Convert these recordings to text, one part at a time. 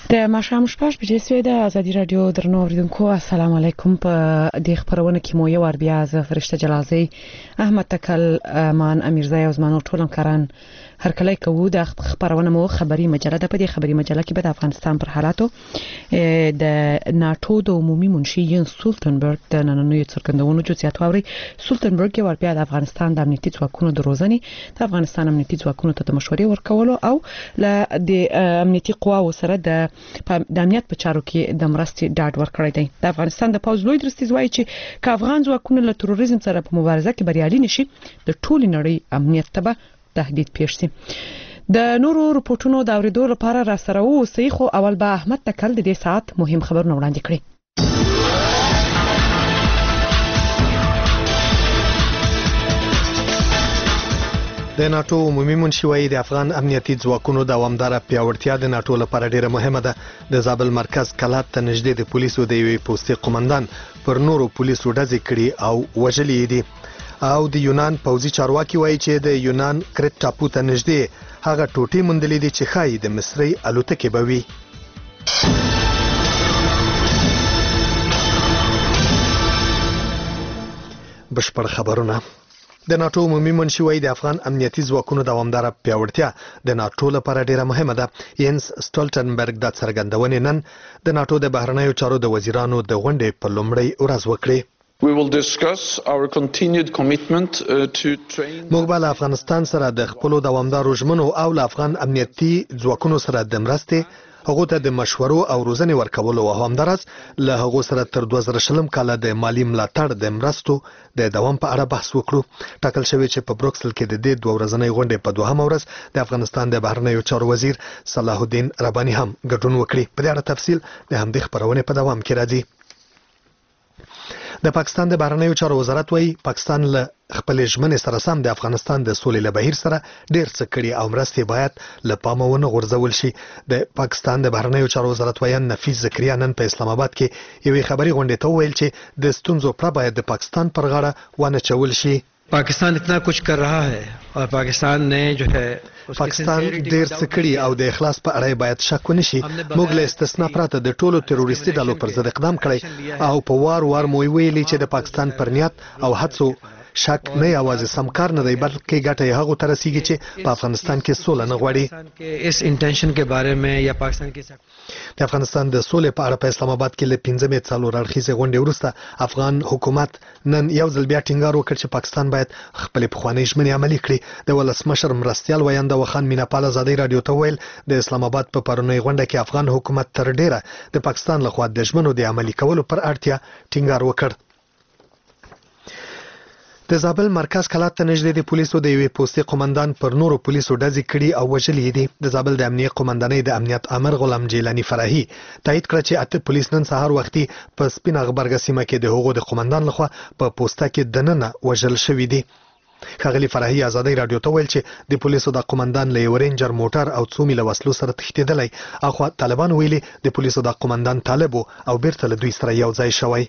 د ماښام شپږ بجې سوې د ازادي رادیو درنو اوریدونکو السلام علیکم. په دې خبرونه کې مو یو ور بیا ز فرشته جلازي احمد تکل مان امیرزای او زمانو ټولم کاران هر کله کوو د خبرونه مو خبري مجله ده. په دې خبري مجله کې به د افغانستان پر حالاتو د ناتو د عمومي منشي ین سولټنبرګ د نننوي څرګندونو جزئیات واوري. سولټنبرګ یو ور بیا د افغانستان د امنیتي ځواکونو د روزنې د افغانستان امنیتي ځواکونو ته د مشورې ورکولو او د امنیتي قواو سره د امنیت په چارو کې د مرستې ډاډ ورکړی دی. د افغانستان د پوز لوی درستیز وایي چې که افغان ځواکونه له تروریزم سره په مبارزه کې بریالي نشي د ټولې نړۍ امنیت ته تهدید پیښ شي. د نورو رپورټونو د اوریدو لپاره را سره اوسئ، خو اول به احمد تکل د دې ساعت مهم خبرونه وړاندې کړي. د ناتو عمومي منشي وایي د افغان امنیتي ځواکونو دوامداره پیاوړتیا د ناتو لپاره ډیره مهمه ده. د زابل مرکز کلات ته نږدې د پولیسو د یوې پوستې قومندان پر نورو پولیسو ډزې کړي او وژلي دي. او د یونان پوځي چارواکي وایي چې د یونان کرت ټاپو ته نږدې هغه ټوټې موندلې دي چې ښایي د مصري الوتکې به وي. بشپړ خبرونه. د ناتو عمومي منشي وایي د افغان امنیتي ځواکونو دوامداره پیاوړتیا د ناتو لپاره ډیره مهمه ده. ینس سټولټنبرګ د څرګندونې نن د ناتو د بهرنیو چارو د وزیرانو د غونډې په لومړۍ ورځ وکړې. موږ به له افغانستان سره د خپلو دوامدارو ژمنو او له افغان امنیتي ځواکونو سره د مرستې هغه ته د مشورو او روزنې ورکولو او همدارس له هغه سره تر 2020 کال د مالی ملاتړ د مرستو د دوام په اړه بحث وکړو. ټاکل شوی چې په بروکسل کې د دې دوه ورځنۍ غونډې په دوهمه ورځ د افغانستان د بهرنیو چارو وزیر صلاح الدین رباني هم ګډون وکړي. په دې اړه تفصیل د همدې خبرونه په دوام کې راځي. د پاکستان د بهرنیو چارو وزارت وایي پاکستان له خپل ژمنې سره سم د افغانستان د سولې له بهیر سره ډیر څه کړي او مرستې باید له پامه ونه غورځول شي. د پاکستان د بهرنیو چارو وزارت ویان نفیس زکریا نن په اسلام آباد کې یوې خبري غونډې ته وویل چې د ستونزو پر باید د پاکستان پر غاړه ونه چول شي. पाकिस्तान इतना कुछ कर रहा है और पाकिस्तान ने जो है پاکستان ډیر څه کړي او د اخلاص په اړه باید شک ونشي. موږ له استثنا پرته د ټولو تروریستي ډلو پر ضد اقدام کړی او په وار مو ویلي چې د پاکستان پر نیت او هڅو شک نه یوازې سمکار نه دی بلکې ګټه یې هغه تر رسیږي چې په افغانستان کې سوله نه غواړي. اس انټنشن کې باره میں یا پاکستان کې د افغانستان د سولې په اړه په اسلام آباد کې له 15 څلور اړخیزې غونډې وروسته افغان حکومت نن یو ځل بیا ټینګار وکړ چې پاکستان باید خپل پخوانی ژمنې عملي کړي. د ولسمشر مرستیال ویاند وخان میناپال ازادي رادیو ته ویل د اسلام آباد په پرونی غونډه کې افغان حکومت تر ډیره د پاکستان لخوا د ژمنو د عملي کولو پر اړتیا ټینګار وکړ. د زابل مرکز کلات ته نږدې د پولیسو د یوې پوستې قومندان پر نورو پولیسو ډزې کړي او وژلي دي. د زابل د امنیه قومندانۍ د امنیت امر غلام جیلانی فرحي تایید کړ چې 8 پولیس نن سهار وختي په سپین غبرګه سیمه کې د هغو د قومندان لخوا په پوسټه کې دننه وژل شوی دي. ښاغلي فرحي ازادي رادیو ته ویل چې د پولیسو د قومندان له یو رینجر موټر او څو میله وسلو سره تښتېدلی او طالبان ویلي د پولیسو د قومندان طالب او بیرته له دوی سره یو ځای شوی.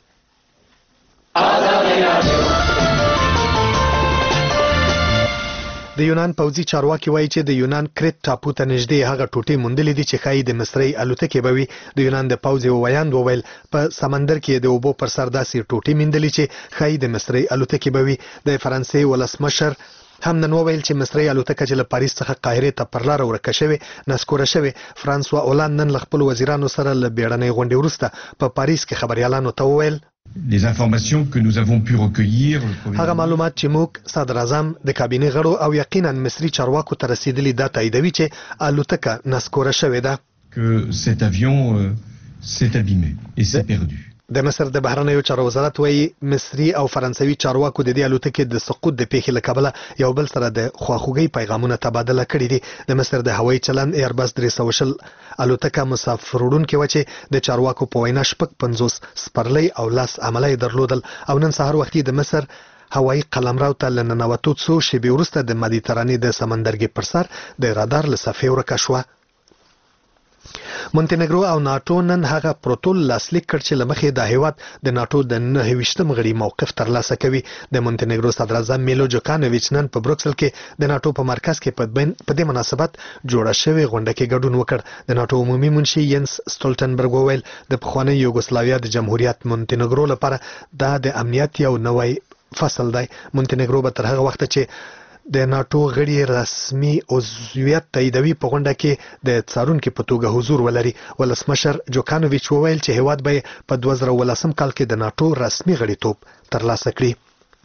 د یونان پوځي چارواکي وایي چې د یونان کرت ټاپو ته نږدې هغه ټوټې موندلې دي چې ښایي د مصري الوتکې به وي. د یونان د پوځ یو ویاند وویل په سمندر کې د اوبو پر سر داسې ټوټې موندلې چې ښایي د مصري الوتکې به وي. د فرانسې ولسمشر هم نن وویل چې مصري الوتکه چې له پاریس څخه قاهرې ته پر لاره ورکه شوې نسکوره شوې. فرانسوا اولاند نن له خپل وزیرانو سره له بیړنۍ غونډې وروسته په پاریس کې خبريالانو ته وویل Les informations que nous avons pu recueillir هغه معلومات چې موږ صدر اعظم د کابینې غړو او یقینا مصري چارواکو ته رسیدلي دا تاییدوي چې الوتکه نسکوره شوې ده. que cet avion s'est abîmé et s'est perdu. د مصر د بهرنیو چارو وزارت وایي مصري او فرانسوي چارواکو د دې الوتکې د سقوط د پیښې له کبله یو بل سره د خواخوږۍ پیغامونه تبادله کړي دي. د مصر د هوایي چلند ایربس 320 الوتکه مسافر وړونکې وه چې د چارواکو په وینا 50 سپرلۍ او 10 عمله درلودل او نن سهار وختي د مصر هوایي قلمرو ته له ننوتو څو شېبې وروسته د مدیترانې د سمندرګي پر سر د رادار له صفحې ورکه شوه. مونتینګرو او ناتو نن هغه پروتول لاسلیک کړ چې لمخې د هیواد د ناتو د 29م غړي موقف ترلاسه کوي. د مونتینګرو صدر اعظم میلو جوکانوویچ نن په بروکسل کې د ناتو په مرکز کې په دې مناسبت جوړه شوې غونډه کې ګډون وکړ. د ناتو عمومي منشي ینس سټولټنبرګ وویل د پخواني یوګوسلاویا د جمهوریت مونتینګرو لپاره دا د امنیت یو نوی فصل دی. مونتینګرو به تر هغه وخت چې د ناتو غړي رسمي عضویت تاییدوي په غونډه کې د څارونکو په توګه حضور ولري. ولسمشر جوکانوویچ وویل چې هیواد به په 2018 کال کې د ناتو رسمي غړیتوب ترلاسه کړي.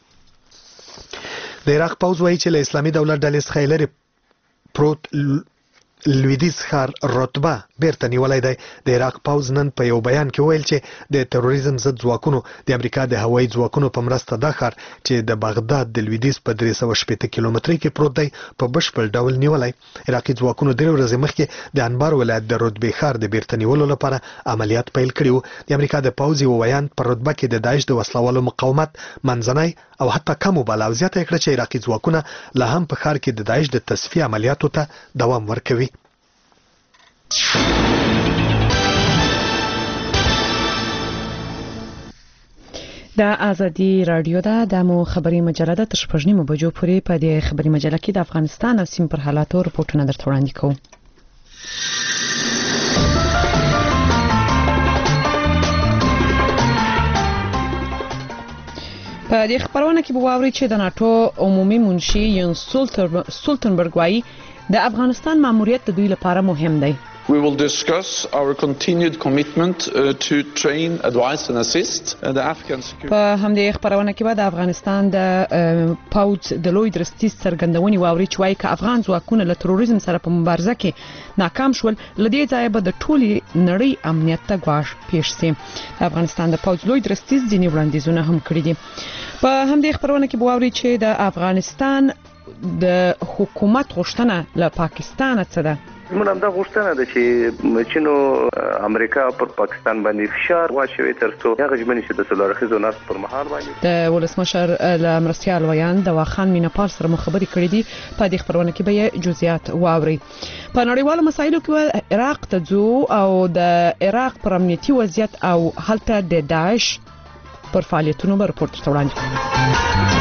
د عراق پوځ وایي چې له اسلامي دولت ډلې څخه لري پروت لویدیځ ښار رتبه بیرته نیولای دی. د عراق پوځ نن په یو بیان کې ویل چې د تروریزم ضد ځواکونو د امریکا د هوایي ځواکونو په مرسته دا ښار چې د بغداد د لویدیځ په 360 کیلومترۍ کې پروت دی په بشپړ ډول نیولای. عراقي ځواکونو 3 ورځې مخکې د انبار ولایت د رتبه ښار د بیرته نیولو لپاره عملیات پیل کړي. د امریکا د پوځ یو بیان پر رتبه کې د داعش د وسلوالو مقاومت منځنی او حتی کم وباله او زیاته کړه چې عراقي ځواکونه لا هم په ښار کې د داعش د تصفیه عملیاتو ته دوام ورکوي. د ازادي رادیو د مو خبري مجله د تر 9 بجو پورې په دې خبري مجله کې د افغانستان او سیم پر حالاتو رپورټونه درته وړاندې کوو. په دې خبرونه کې به واوري چې د ناتو عمومي منشي ینس سټولټنبرګ وايي د افغانستان ماموریت د دوی لپاره مهم دی. We will discuss our continued commitment to train, advise and assist the Afghan security. په همدې خبرونه کې به د افغانستان د پوځ د لوی درستیز څرګندونې واوري چې وايي چې افغان ځواکونه له تروریزم سره په مبارزه کې ناکام شول لدې ځای به د ټولي نړۍ امنیت ته ګواښ پیښ شي. د افغانستان د پوځ لوی درستیز ځینې وړاندیزونه هم کړی دي. په همدې خبرونه کې به واوري چې د افغانستان د حکومت غوښتنه له پاکستان څخه ده. موږ هم دا غوښتنه ده چې چینو امریکا پر پاکستان باندې فشار واچوي ترڅو هغه ژمنې چې د څلورخیزو ناست پر مهال باندې د ولسمشر له مرستیال ویان د واخان میناپال سره مخابري کړې دي. په دې خبرونه کې به جزئیات واوري. په نړیوالو مسایلو کې عراق ته ځو او د عراق پر امنیتي وضعیت او هلته د داعش پر فعالیتونو به رپورټ وړاندې کوو.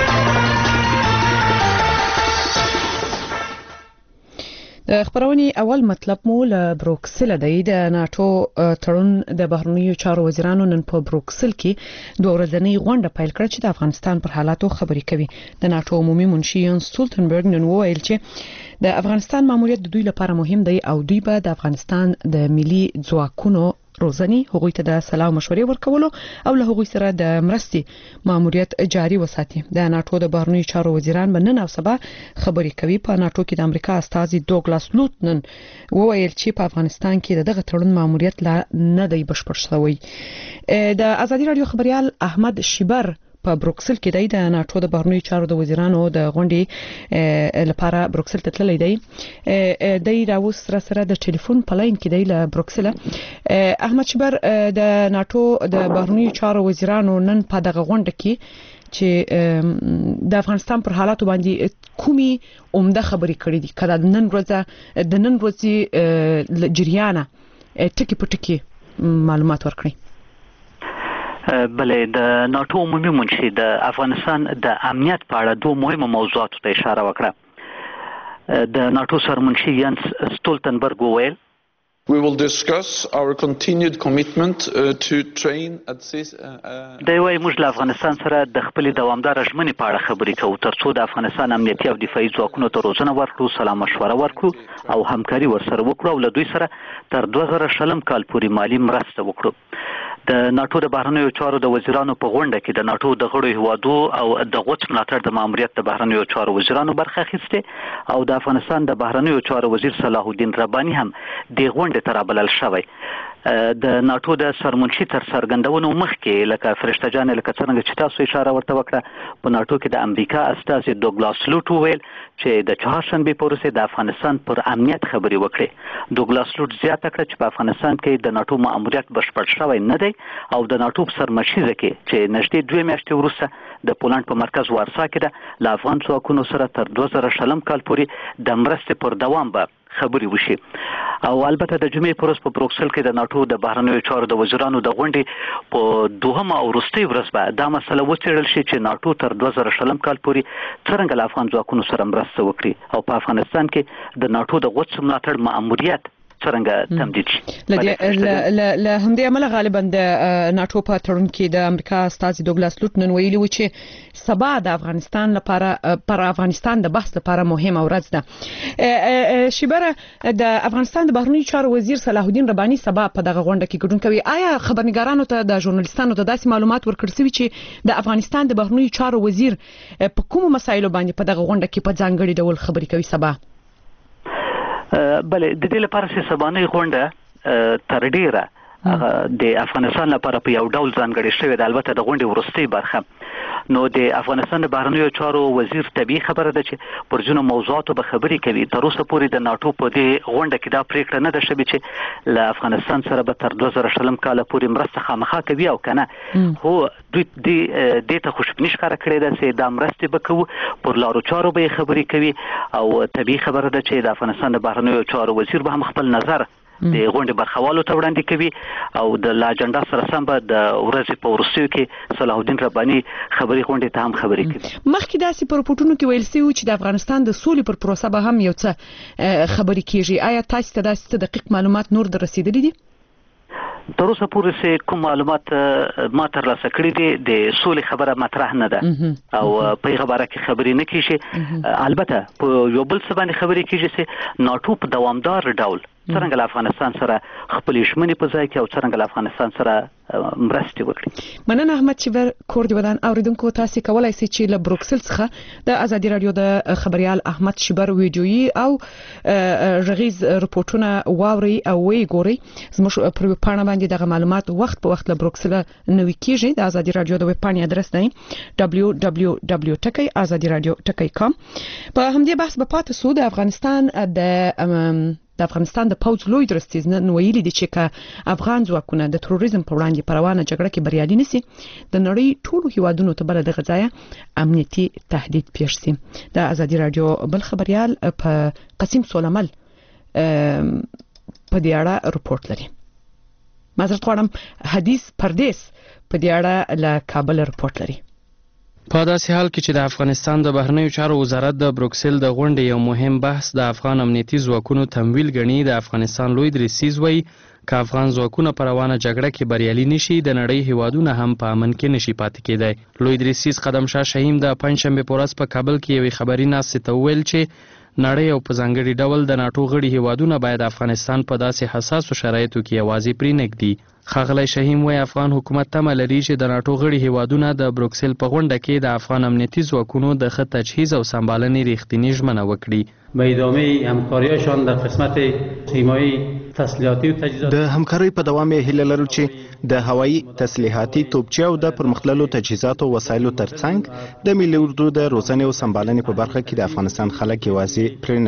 د خبرونې اول مطلب مو له بروکسل دی. د ناتو تړون د بهرنیو چارو وزیرانو نن په بروکسل کې 2 ورځنۍ غونډه پیل کړه چې د افغانستان پر حالاتو خبري کوي. د ناتو عمومي منشي ینس سټولټنبرګ نن وویل چې د افغانستان ماموریت د دوی لپاره مهم دی او دوی به د افغانستان د ملي ځواکونو روزنی هغوی ته د سلام مشورې ورکولو او له هغوی سره د مرستې ماموریت جاري وساتي. د ناتو د بهرنیو چارو وزیران به نن او سبا خبري کوي. په ناتو کې د امریکا استازي دوګلاس لوټنن وویل چې په افغانستان کې دغه تړون ماموریت لا نه دی بشپړ شوی. د ازادي رادیو خبريال احمد شیبر په بروکسل کې د ناتو د بهرنیو چارو د وزیرانو د غونډې لپاره بروکسل ته تللی دی. د راوس سره د ټلیفون په لاین کې دی له بروکسل. احمد شیبر د ناتو د بهرنیو چارو وزیرانو نن په دغه غونډه کې چې د افغانستان پر حالاتو باندې کومي عمده خبرې کړې دي کله د نن ورځې جریانه ټکی په ټکی معلومات ورکړي. بلې د ناتو عمومي منشي د افغانستان د امنیت په اړه 2 مهمه موضوعاتو ته اشاره وکړه. د ناتو سرمنشي ینس سټولټنبرګ وویل We will discuss our continued commitment to train, assist. د وای موږ له افغانستان سره د خپل دوامدار ژمنې په اړه خبرې کوو ترڅو د افغانستان امنیتي او دفاعي ځواکونو ته روزنه ورکړو، سلام مشوره ورکړو او همکاري ورسره وکړو او له دوی سره تر 2020 کال پورې مالی مرسته وکړو. د ناتو د بهرنیو چارو د وزیرانو په غونډه کې د ناتو د غړو هیوادو او د غوڅ ملاتړ د ماموریت د بهرنیو چارو وزیرانو برخه اخیسته او د افغانستان د بهرنیو چارو وزیر صلاح الدین رباني هم د غونډې ته رابلل شوی. د ناتو د سرمنشي تر څرګندونو مخکې لکه فرشته جان لکه څنګه چې تاسو اشاره ورته وکړه په ناتو کې د امریکا استازي دوګلاس لوټ ویل چې د چهارشنبه په ورځ د افغانستان پر امنیت خبري وکړي. دوګلاس لوټ زیاته کړه چې په افغانستان کې د ناتو ماموریت بشپړ شوی نه دی او د ناتو سرمشيزه کې چې نږدې 2 میاشتې وروسته د پولند په مرکز وارسا کې د افغان ځواکونو سره تر 2020 کال پورې د مرستې پر دوام به خبري وشي. او البته د جمعې پر ورځ په بروکسل کې د ناتو د بهرنیو چارو د وزیرانو د غونډې په دوهمه او وروستۍ ورځ به دا مسله وڅېړل شي چې ناتو تر 2020 کال پورې څرنګه له افغان ځواکونو سره مرسته وکړي او په افغانستان کې د ناتو د غوڅ ملاتړ مأموریت څرنګه تمدید شي. له همدې عمله غالبا د ناتو په تړون کې د امریکا استاذ دوګلاس لوټنن ویلي و چې سبا د افغانستان لپاره پر افغانستان د بحث لپاره مهمه ورځ ده. شبره د افغانستان د بهرنیو چارو وزیر صلاح الدین رباني سبا په دغه غونډه کې ګډون کوي. آیا خبرنګارانو ته د ژورنالیستانو ته داسې معلومات ورکړل شوي چې د افغانستان د بهرنیو چارو وزیر په کومو مسایلو باندې په دغه غونډه کې په ځانګړي ډول خبرې کوي سبا؟ بله د دې لپاره چې سبانۍ غونډه تر ډیره د افغانستان لپاره په یو ډول ځانګړې شوې ده، البته د غونډې وروستۍ برخه. نو د افغانستان د بهرنیو چارو وزیر طبیعي خبره ده چې پر ځینو موضوعاتو به خبرې کوي. تر اوسه پورې د ناتو په دې غونډه کې دا پریکړه نه ده شوې چې له افغانستان سره به تر 2020 کال پورې مرسته خامخا کوي او کنه، خو دوی دې ته خوشبیني ښکاره کړې ده چې دا مرستې به کوو، پر لارو چارو به خبرې کوي او طبیعي خبره ده چې د افغانستان د بهرنیو چارو وزیر به هم خپل نظر د غونډې برخوالو ته وړاندې کوي او د اجنډا سره سم به د ورځې په وروستیو کې صلاح الدین رباني خبري غونډې ته هم خبرې کوي. مخکې داسې پر رپورټونو کې ویل شوی چې د افغانستان د سولې پر پروسه به هم یو څه خبرې کیږي. آیا تاسو ته داسې دقیق معلومات نور دررسیدلي دي؟ تر اوسه پورې کوم معلومات ما ترلاسه کړي دي د سولې خبره مطرح نه ده او په خبره کې خبرې نه کیږي. البته په یو بل څه باندې خبرې کیږي چې ناتو په دوامدار ډول څرنګه له افغانستان سره خپل شمنې په ځای کې او څرنګه له افغانستان سره مرستې وکړي. مننه احمد شیبر کور دی ودان اوریدونکو، تاسو کولای شئ چې له بروکسل څخه د ازادي رادیو د خبريال احمد شیبر ویډیويي او غږیز رپورټونه واوري او وګوري. زموږ پر پاڼه باندې دغه معلومات وخت په وخت له بروکسل نوي کیږي. د ازادي رادیو د ویب پاڼې ادرس دی www.azadiradio.com. په همدې بحث په پاتې سو د افغانستان د پوځ لوی درستیز نن ویلي دي چې افغان ځواکونه د تروریزم په وړاندې په روانه جګړه کې بریالي نشي، د نړۍ ټولو هیوادونو ته بل دغه ځای امنیتي تهدید پیښ شي. د ازادي رادیو بل خبريال په قسم سولمل په دې اړه رپورټ لري. معذرت غواړم، حدیث پردیس په دې اړه له کابل رپورټ لري. په داسې حال کې چې د افغانستان د بهرنیو چارو وزارت د بروکسل د غونډې یو مهم بحث د افغان امنیتي ځواکونو تمویل ګڼي، د افغانستان لوی درستیز وایي که افغان ځواکونه په روانه جګړه کې بریالي نشي د نړۍ هیوادونه هم په امن کې نشي پاتې کېدای. لوی درستیز قدم شاه شهیم د پنځشنبه په ورځ په کابل کې یوې خبري ناستې ته وویل چې نړۍ او په ځانګړي ډول د ناتو غړي هیوادونه باید افغانستان په داسې حساسو شرایطو کې یوازې پرېنږدي. ښاغلی شهیم وایي افغان حکومت تمه لري چې د ناتو غړي هیوادونه د بروکسل په غونډه کې د افغان امنیتي ځواکونو د ښه تجهیز او سمبالنې ریښتینې ژمنه وکړي. به ادامه همکاریشان در قسمت حمایي تسلیحاتي او تجهیزات د همکارۍ په دوام یې هیله لرو چې د هوایي تسلیحاتي توپچې او د پرمختللو تجهیزاتو او وسایلو ترڅنګ د ملي اردو د روزنې او سمبالنې په برخه کې د افغانستان خلک یوازې پرې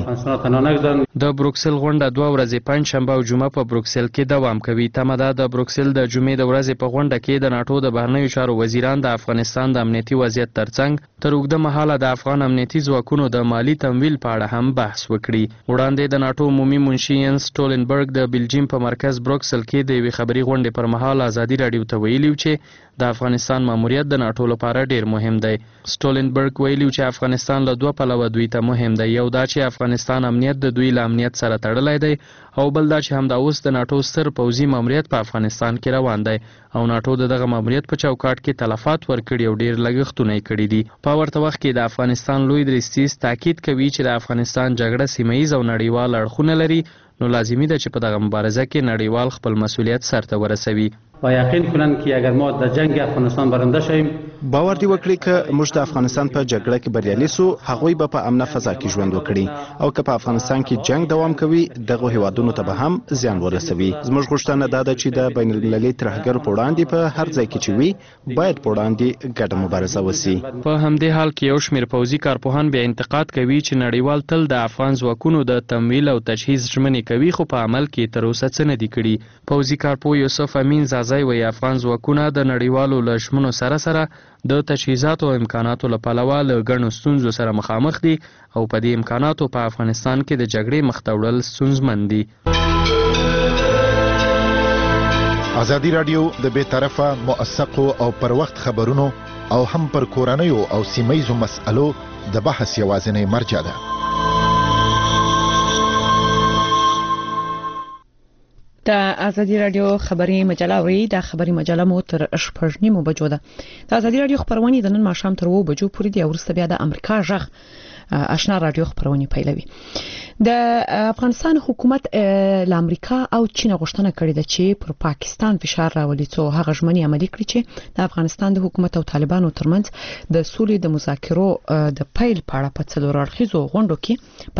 نشدي. د بروکسل غونډه 2 ورځې پنځشنبه او جمعه په بروکسل کې دوام کوي. تمه ده د بروکسل د جمعې د ورځې په غونډه کې د ناتو د بهرنیو چارو وزیران د افغانستان د امنیتي وضعیت ترڅنګ تر اوږده مهاله د افغان امنیتي ځواکونو د مالی تمویل په اړه هم بحث وکړي. وړاندې د ناتو عمومي منشي ینس سټولنبرګ د بلجیم په مرکز بروکسل کې د یوې خبري غونډې پر مهال ازادي رادیو ته ویلي چې د افغانستان ماموریت د ناتو لپاره ډیر مهم دی. سټولنبرګ ویلي چې افغانستان له دوه پلوه دوی ته مهم دی. یو دا چې افغانستان امنیت د دوی له امنیت سره تړلی دی او بل دا چې همدا اوس د ناتو ستر پوځي ماموریت په افغانستان کې روان دی او ناتو دغه ماموریت په چوکاټ کې تلفات ورکړي او ډیر لګښتونه یې کړي دي. په ورته وخت کې د افغانستان لوی درستیز تاکید کوي چې د افغانستان جګړه سیمه ییز او نړیوال اړخونه لري، نو لازمي ده چې په دغه مبارزه کې نړیوال خپل مسؤلیت سرته ورسوي. و یقین کنن که اگر ما در جنگ افغانستان برنده شویم، باور دی وکړي که موږ د افغانستان په جګړه کې بریالي سو، هغوی به په امنه فضا کې ژوند وکړي او که په افغانستان کې جنگ دوام کوي دغه هیوادونو ته به هم زیان ورسوي. زموږ غوښتنه دا ده چې د بین المللي ترهګرو په وړاندې په هر ځای کې چې وي باید په وړاندې ګډه مبارزه وشي. په همدې حال کې یو شمېر پوځي کارپوهان بیا انتقاد کوي چې نړیوال تل د افغان ځواکونو د تمویل او تجهیز ژمنې کوي خو په عمل کې تر اوسه څه نه دي کړي. پوځي کارپوه یوسف امین زعزای وی افغان ځواکونه د نړیوالو لشمنو سره د تجهیزاتو او امکاناتو له پلوه له ګڼو ستونزو سره مخامخ دي او په دې امکاناتو په افغانستان کې د جګړې مخ ته وړل ستونزمن دي. ازادي رادیو د بې طرفه موثقو او پر وخت خبرونو او هم پر کورنیو او سیمهیزو مسألو د بحث یوازینی مرجع ده. د ازادي رادیو خبري مجله وری د خبري مجله مو تر 8:30 بجو ده. د ازادي رادیو خبرونه د نن ماښام تر 2 بجو پورې دی او وروسته بیا د امریکا ژغ آشنا رادیو خبرونه پیلوي. د افغانستان حکومت ل امریکا او چین غوښتنه کړې ده چې پر پاکستان فشار راولي څو هغه ژمنې عملي کړي چې د افغانستان د حکومت او طالبانو ترمنځ د سولې د مذاکرو د پیل په اړه په څلور اړخیزو غونډو کې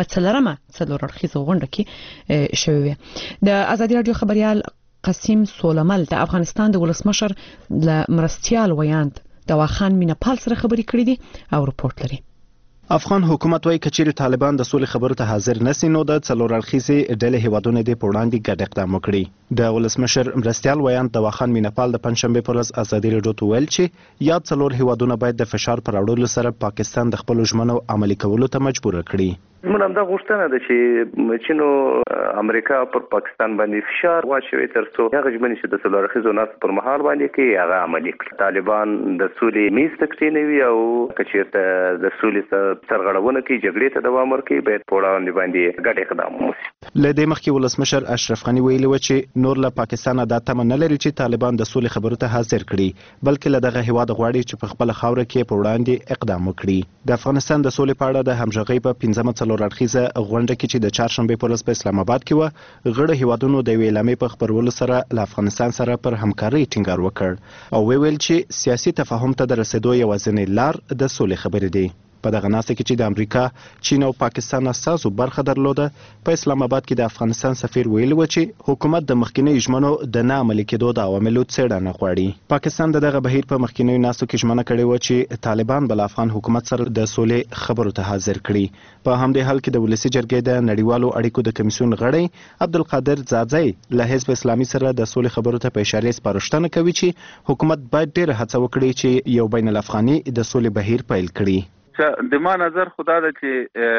شوې. د ازادي رادیو خبريال قاسم سولمل د افغانستان د ولسمشر ل مرستيال ویاند د واخان مینپال سره خبرې کړې دي او رپورت لري. افغان حکومت وايي کچېرې طالبان د سولې خبرو ته حاضر نشي نو د څلور اړخیزې ډلې هیوادونه د پوړاندې ګډ اقدام وکړي. د ولسمشر مرستيال ویاند د واخان مینپال د پنځشنبه پر ورځ ازادي رادیو ته ویل چې یاد څلور هیوادونه باید د فشار پر اړولو سره پاکستان د خپل ژمنو عملي کولو ته مجبور کړي. موږ هم دا غوښتنه ده چې چین او امریکا پر پاکستان باندې فشار واچوي ترڅو هغه ژمنې چې د څلور اړخیزو ناستو پر مهال باندې کې هغه عملي کړي. طالبان د سولې میز ته کښېنوي او کچېرته د سولې سرغړونه کوي، جګړې ته دوام ورکوي، باید په وړاندې باندې ګډ اقدام وشي. له دې مخکې ولسمشر اشرف غني ویلي و چې نور له پاکستان دا تمه نه لري چې طالبان د سولې خبرو ته حاضر کړي، بلکې له دغه هیواد غواړي چې په خپل خاوره کې په وړاندې اقدام وکړي. د افغانستان د سولې په اړه د همغږۍ په 15مه څلور اړخیزه غونډه کې چې د چهارشنبه په ورځ په اسلام آباد کې و غړي هیوادونو د ویلامې په خبرولو سره له افغانستان سره پر همکارۍ ټینګار وکړ او ویل چې سیاسي تفاهم ته د رسیدو یوازینی لار د سولې خبرې دي. په دغه ناسته کې چې د امریکا، چین او پاکستان استازو برخه درلوده، په اسلام آباد کې د افغانستان سفیر ویلي و چې حکومت د مخکینی ژمنو د نه عملي کېدو د عواملو څېړنه غواړي. پاکستان دغه بهیر په مخکینی ناستو کې ژمنه کړې و چې طالبان بل افغان حکومت سره د سولې خبرو ته حاضر کړي. په همدې حال کې د ولسی جرګې د نړیوالو اړیکو د کمیسیون غړی عبدالقادر زاځی له حزب اسلامي سره د سولې خبرو ته په اشاره سپارښتنه کوي چې حکومت باید ډېر هڅه وکړي چې یو بین الافغاني د سولې بهیر پیل کړي. د ما نظر خدا ده چې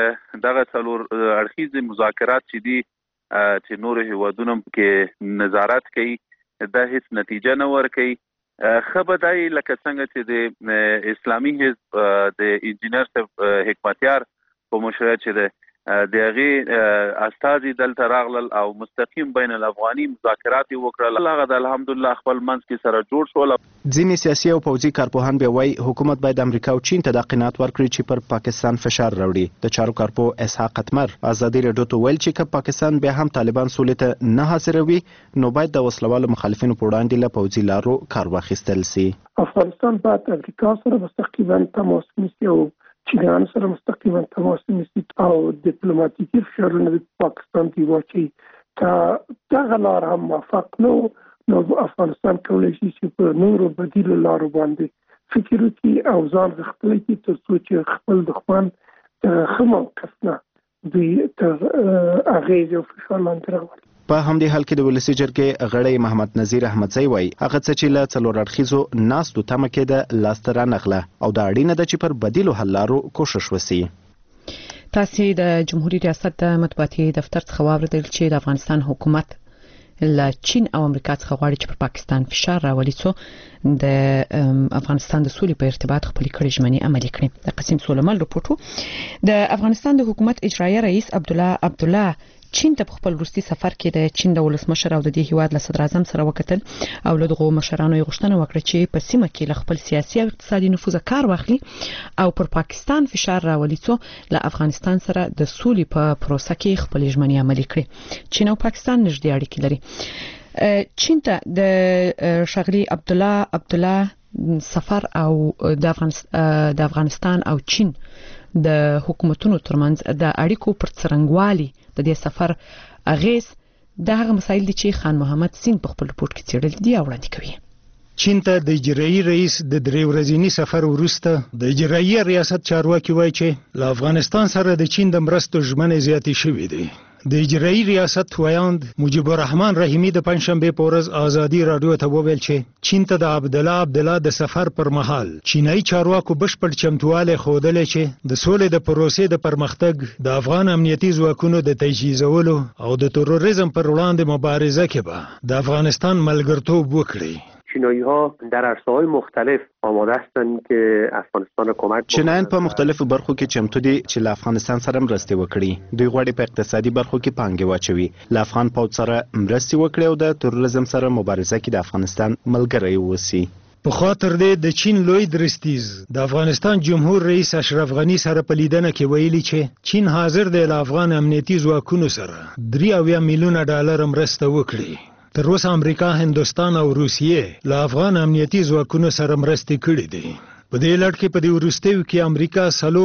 دغه څلور اړخیز مذاکرات چې دي چې نور هیوادونه کې نظارت کوي دا هیڅ نتیجه نه ورکوي. خبردای لکه څنګه چې د اسلامي حزب د انجینر حکمتیار په مشرعه چې د هغې استازي دلته راغلل او مستقیم بین الافغاني مذاکرات وکړل. هغه د الحمدلله خپل منځ کې سره جوړ شول. ځینې سیاسي او پوځي کارپوهان بیا وایي حکومت باید امریکا او چین ته دا قناعت ورکړي چې پر پاکستان فشار راوړي. د چارو کارپوه اسحاق قتمر ازادي رادیو ته ویل چې که پاکستان بیا هم طالبان سولې ته نه حاضروي نو باید د وسلوالو مخالفینو په وړاندې له پوځي لارو کار واخیستل سي. افغانستان باید امریکا سره مستقیما تماس ونیسي او چینیان سره مستقیما تماس ونیسي او ډیپلوماټیکي فشارونه د پاکستان دی واچي. که دغه لار هم موفق نو افغانستان کولی شي چې په نورو بدیلو لارو باندې فکر وکړي او ځان غښتلی کړي تر څو چې خپل دښمن ښه موقف نه دوی تر اغېزې او فشار لاندې راولي. په همدې حال کې د ولسی جرګې غړی محمد نذیر احمدزی وایي هغه څه چې له څلور اړخیزو ناستو تمه کېده لاسته رانغله او دا اړینه ده چې پر بدیلو حل لارو کوشش وسي. تاسو د جمهوریت ریاست د مطبوعاتي دفتر څخه واوریدل چې د افغانستان حکومت له چین او امریکا څخه غواړي چې پر پاکستان فشار راولي څو د افغانستان د سولې په ارتباط خپل کړي ژمنې عملي کړي. د قاسم سولمل رپورټ د افغانستان د حکومت اجرایي رئیس عبدالله چین ته خپل وروستي سفر کې د چین د ولسمشر او د دې هیواد له صدر اعظم سره وکتل او له دغو مشرانو یې غوښتنه وکړه چې په سیمه کې له خپل سیاسي او اقتصادي نفوذ کار واخلي او پر پاکستان فشار راولي څو له افغانستان سره د سولې په پروسه کې خپل ژمنې عملي کړي. چین او پاکستان نږدې اړیکې لري. چین ته د شغلی عبدالله سفر او د افغانستان او چین د حکومتونو ترمنځ د اړیکو پر څرنګوالي د دې سفر اغیز د هغه مسایل دي چې خان محمد سین په خپل رپورت کې څېړل دي او وړاندې کوي. چین ته د اجرایي رئیس د 3 ورځني سفر وروسته د اجرایي ریاست چارواکي وایي چې له افغانستان سره د چین د مرستو ژمنې زیاتې شوې دي. د اجرایي ریاست ویاند مجيب الرحمن رحیمی د پنځشنبه په ورځ ازادي رادیو ته وویل چې چین ته د عبدالله د سفر پر مهال چینایي چارواکو بشپړ چمتواله خوده چې د سولې د پروسې د پرمختګ د افغان امنیتي ځواکونو د تجهیزولو او د تروریزم پر وړاندې مبارزه کې به د افغانستان ملګرتوب وکړي. چینایی‌ها در عرصه‌های مختلف آماده هستند که افغانستان کمک چینایان په مختلفو برخو کې چمتو دي چې له افغانستان سره مرستې وکړي. دوی غواړي په اقتصادي برخو کې پانګې واچوي، له افغان پوځ سره مرستې وکړي او د تروریزم سره مبارزه کې د افغانستان ملګری اوسي. په خاطر د چین لوی درستیز د افغانستان جمهور رئیس اشرف غنی سره په لیدنه کې ویلي چې چین حاضر دی له افغان امنیتي ځواکونو سره 3 میلیونه ډالر مرسته وکړي. تر اوسه امریکا، هندوستان او روسیې له افغان امنیتي ځواکونو سره مرستې کړې دي. په دې لړ کې په دې وروستیو کې امریکا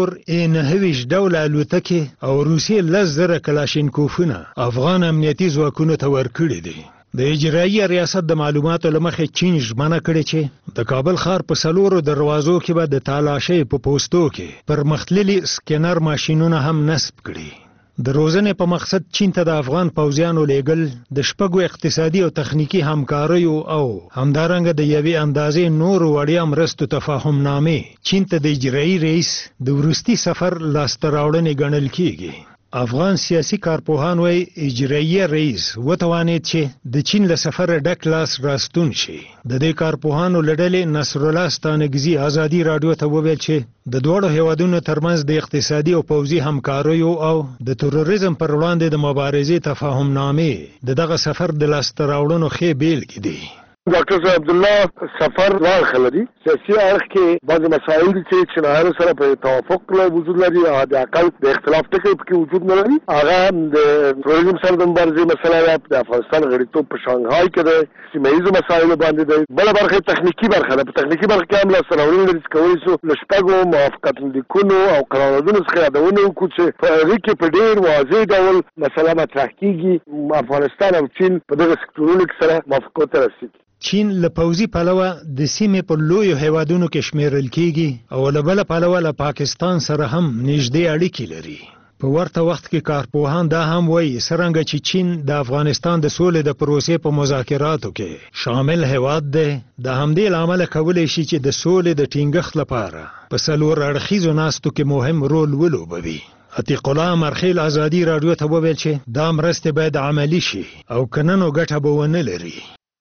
4 ډوله الوتکې او روسیې 10,000 کلاشینکوفونه افغان امنیتي ځواکونو ته ورکړي دي. د اجرایي ریاست د معلوماتو له مخې چین ژمنه کړې چې د کابل ښار په 4 دروازو کې به د تالاشۍ په پوسټو کې پرمختللي سکینر ماشینونه هم نصب کړي. د روزنې په مقصد چین ته د افغان پوځیانو لیږل د شپږو اقتصادي او تخنیکی همکاریو او همدارنګه د یوې اندازې نور وړیا مرستو تفاهم نامې چین ته د اجرایي رئیس د وروستي سفر لاسته راوړنې ګڼل کیږي. افغان سیاسي کارپوهان وایي اجرایي رئیس وتوانید چې د چین له سفر ډک لاس راستون شي. د دې کارپوهانو له ډلې نصر الله ستانکزي ازادي رادیو ته وویل چې د دوړو هیوادونو ترمنځ د اقتصادي او پوځي همکاریو او د تروریزم پر وړاندې د مبارزې تفاهم نامې دغه سفر د لاسته راوړنو ښې بیلګې دي. ډاکټر صاحب عبدالله سفر واخله دي سیاسي اړخ کې بعض مسایل دي چې چینایانو سره په توافق له وجود لري او د اقل د اختلاف ټکي په کې وجود نه لري. هغه د تروریزم سره د مبارزې مسله ده، د افغانستان غړیتوب په شانګهای کې ده، سیمه ییزو مسایلو باندې ده. بله برخه تخنیکي برخه ده. په تخنیکي برخه کې هم لاسته راوړنې لري چې کولی شو له شپږو موافقتلیکونو او قراردادونو څخه یادونه وکړو چې په هغې کې په ډېر واضح ډول مسله مطرح کېږي افغانستان او چین په دغه سکتورونو کې سره موافقو ته رسېږي. چین له پوځي پلوه د سیمې په لویو هیوادونو کې شمیرل کیږي او له بله پلوه له پاکستان سره هم نږدې اړیکې لري. په ورته وخت کې کارپوهان دا هم وایي څرنګه چې چین د افغانستان د سولې د پروسې په مذاکراتو کې شامل هیواد دی، د همدې له امله کولی شي چې د سولې د ټینګښت لپاره په 4 اړخیزو ناستو کې مهم رول ولوبوي. عتیق الله مرخیل ازادي رادیو ته وویل چې دا مرستې باید عملي شي او که نه نو ګټه به ونه لري.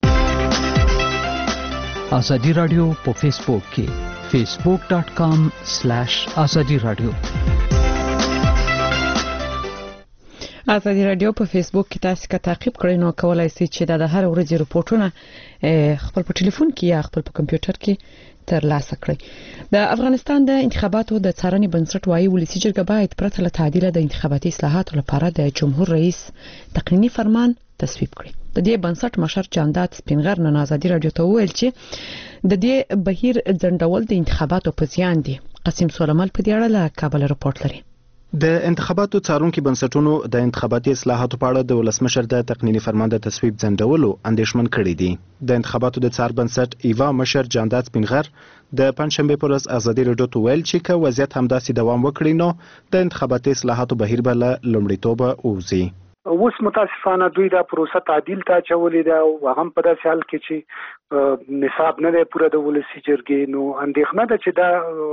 ازادي رادیو په فیسبوک کې facebook.com/ازادي رادیو. ازادي رادیو په فیسبوک کې تاسو که تعقیب کړئ نو کولای شئ چې د هر ورځې رپورټونه خپل په ټلیفون کې یا خپل په کمپیوټر کې ترلاسه کړئ. د افغانستان د انتخاباتو د څارنې بنسټ وايي ولسی جرګه باید پرته له تعدیل د انتخاباتي اصلاحاتو لپاره د جمهور رئیس تقنینی فرمان تصویب کړي. د دې بنسټ مشر جانداد سپینغر نن ازادي رادیو ته ویل چې د دې بهیر ځنډول د انتخاباتو په زیان دي. قاسم سولمل په دې اړه له کابل رپورټ لري. د انتخاباتو څارونکو بنسټونو د انتخاباتي اصلاحاتو په اړه د ولسمشر د تقنینی فرمان د تصویب ځنډولو اندېښمن کړي دي. د انتخاباتو د څار بنسټ ایوا مشر جانداد سپینغر د پنځشنبه پر ورځ ازادي رادیو ته ویل چې که وضعیت همداسې دوام وکړي نو د انتخاباتي اصلاحاتو بهیر به له لومړیتوبه ووځي. اوس متاسفانه دوی دا پروسه تعدیل ته چولې ده او هغه په داسې حال کې چې نصاب نه دی پوره د ولسی جرګې نو اندېښنه ده چې دا